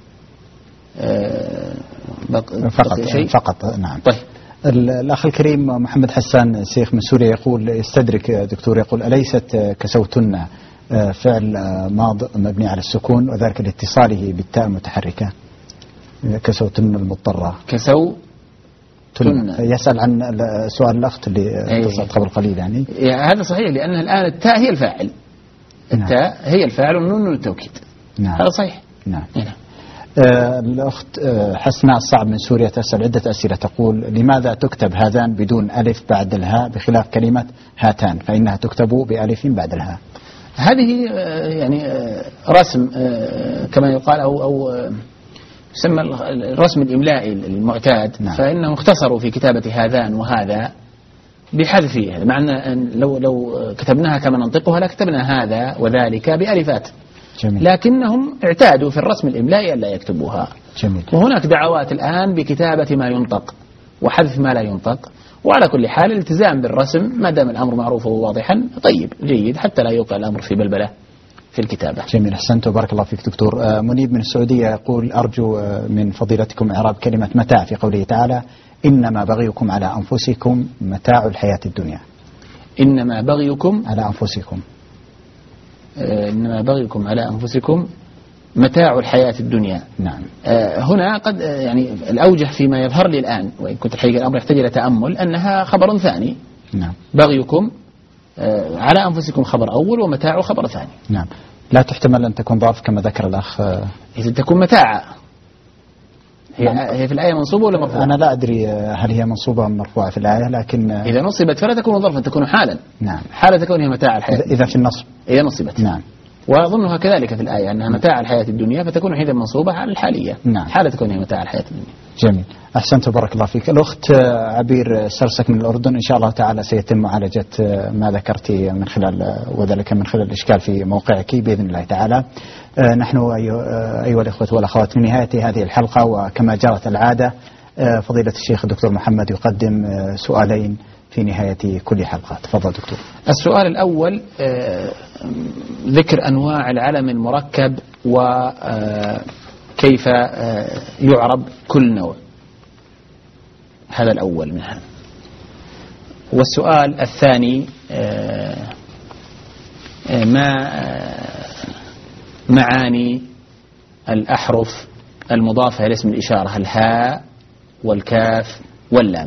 فقط شيء فقط. نعم. طيب الأخ الكريم محمد حسان شيخ من سوريا يقول يستدرك دكتور، يقول أليست كسوتن فعل ماض مبني على السكون وذلك لاتصاله بالتاء المتحركة؟ كسوتن المضطرة. كسو تن. يسأل عن سؤال الأخت اللي اتصلت قبل قليل يعني. هذا صحيح، لأن الآن التاء هي الفاعل، التاء نعم. هي الفاعل والنون التوكيد. نعم. هذا صحيح. نعم. نعم. آه الأخت آه حسناء الصعب من سوريا تسأل عدة أسئلة، تقول لماذا تكتب هذان بدون ألف بعد الهاء بخلاف كلمة هاتان فإنها تكتب بألف بعد الهاء؟ هذه آه يعني آه رسم آه كما يقال أو أو آه يسمى الرسم الإملائي المعتاد. نعم. فإنه اختصروا في كتابة هذان وهذا بحذفها، مع أن لو لو كتبناها كما ننطقها لكتبنا هذا وذلك بألفات. جميل. لكنهم اعتادوا في الرسم الإملائي أن لا يكتبوها. جميل. وهناك دعوات الآن بكتابة ما ينطق وحذف ما لا ينطق، وعلى كل حال الالتزام بالرسم ما دام الأمر معروف وواضحا طيب جيد، حتى لا يوقع الأمر في بلبلة في الكتابة. جميل، أحسنت وبارك الله فيك دكتور. منيب من السعودية يقول أرجو من فضيلتكم إعراب كلمة متاع في قوله تعالى إنما بغيكم على أنفسكم متاع الحياة الدنيا. إنما بغيكم على أنفسكم. آه إنما بغيكم على أنفسكم متاع الحياة الدنيا. نعم. آه هنا قد آه يعني الأوجه فيما يظهر لي الآن، وإن كنت الحقيقة الأمر يحتاج إلى تأمل، أنها خبر ثاني. نعم. بغيكم آه على أنفسكم خبر أول، ومتاع خبر ثاني. نعم. لا تحتمل أن تكون ضعف كما ذكر الأخ. إذا تكون متاع هي, هي في الآية منصوبة ولا مرفوعة؟ أنا لا أدري هل هي منصوبة أم مرفوعة في الآية، لكن إذا نصبت فلا تكون ظرفا، تكون حالا. نعم. حالة كونها متاع الحياة. إذا في النصب. إذا نصبت. نعم. وأظنها كذلك في الآية أنها متاع الحياة الدنيا، فتكون حينئذ منصوبة على الحالية. نعم. حالة كونها متاع الحياة الدنيا. جميل، أحسنت بارك الله فيك. الأخت عبير سرسك من الأردن، إن شاء الله تعالى سيتم معالجة ما ذكرت من خلال وذلك من خلال الإشكال في موقعك بإذن الله تعالى. نحن أيها الإخوة والأخوات في نهاية هذه الحلقة وكما جرت العادة فضيلة الشيخ الدكتور محمد يقدم سؤالين في نهاية كل حلقة. تفضل دكتور. السؤال الأول ذكر أنواع العلم المركب وكيف يعرب كل نوع، هذا الأول منها. والسؤال الثاني ما معاني الأحرف المضافة إلى اسم الإشارة، الهاء والكاف واللام.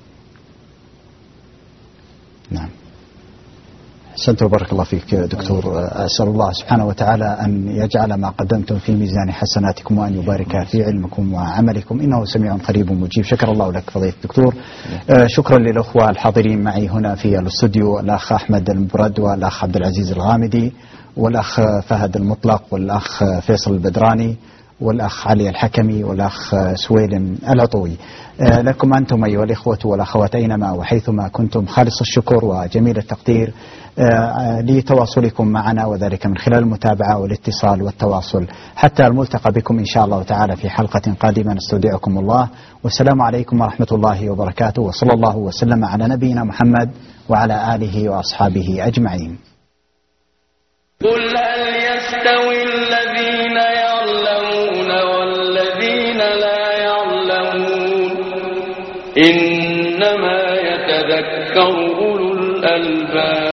نعم، أحسنت وبارك الله فيك دكتور. أسأل الله سبحانه وتعالى أن يجعل ما قدمتم في ميزان حسناتكم وأن يبارك في علمكم وعملكم، إنه سميع قريب مجيب. شكر الله لك فضيلة الدكتور. شكرا للأخوة الحاضرين معي هنا في الاستوديو، الأخ أحمد المبرد والأخ عبد العزيز الغامدي والأخ فهد المطلق والأخ فيصل البدراني والأخ علي الحكمي والأخ سويلم العطوي. لكم أنتم أيها الإخوة والأخوات أينما وحيثما كنتم خالص الشكر وجميل التقدير لتواصلكم معنا، وذلك من خلال المتابعة والاتصال والتواصل. حتى الملتقى بكم إن شاء الله تعالى في حلقة قادمة، نستودعكم الله والسلام عليكم ورحمة الله وبركاته، وصلى الله وسلم على نبينا محمد وعلى آله وأصحابه أجمعين. قل هل يستوي الذين يعلمون والذين لا يعلمون، إنما يتذكر أولو الألباب.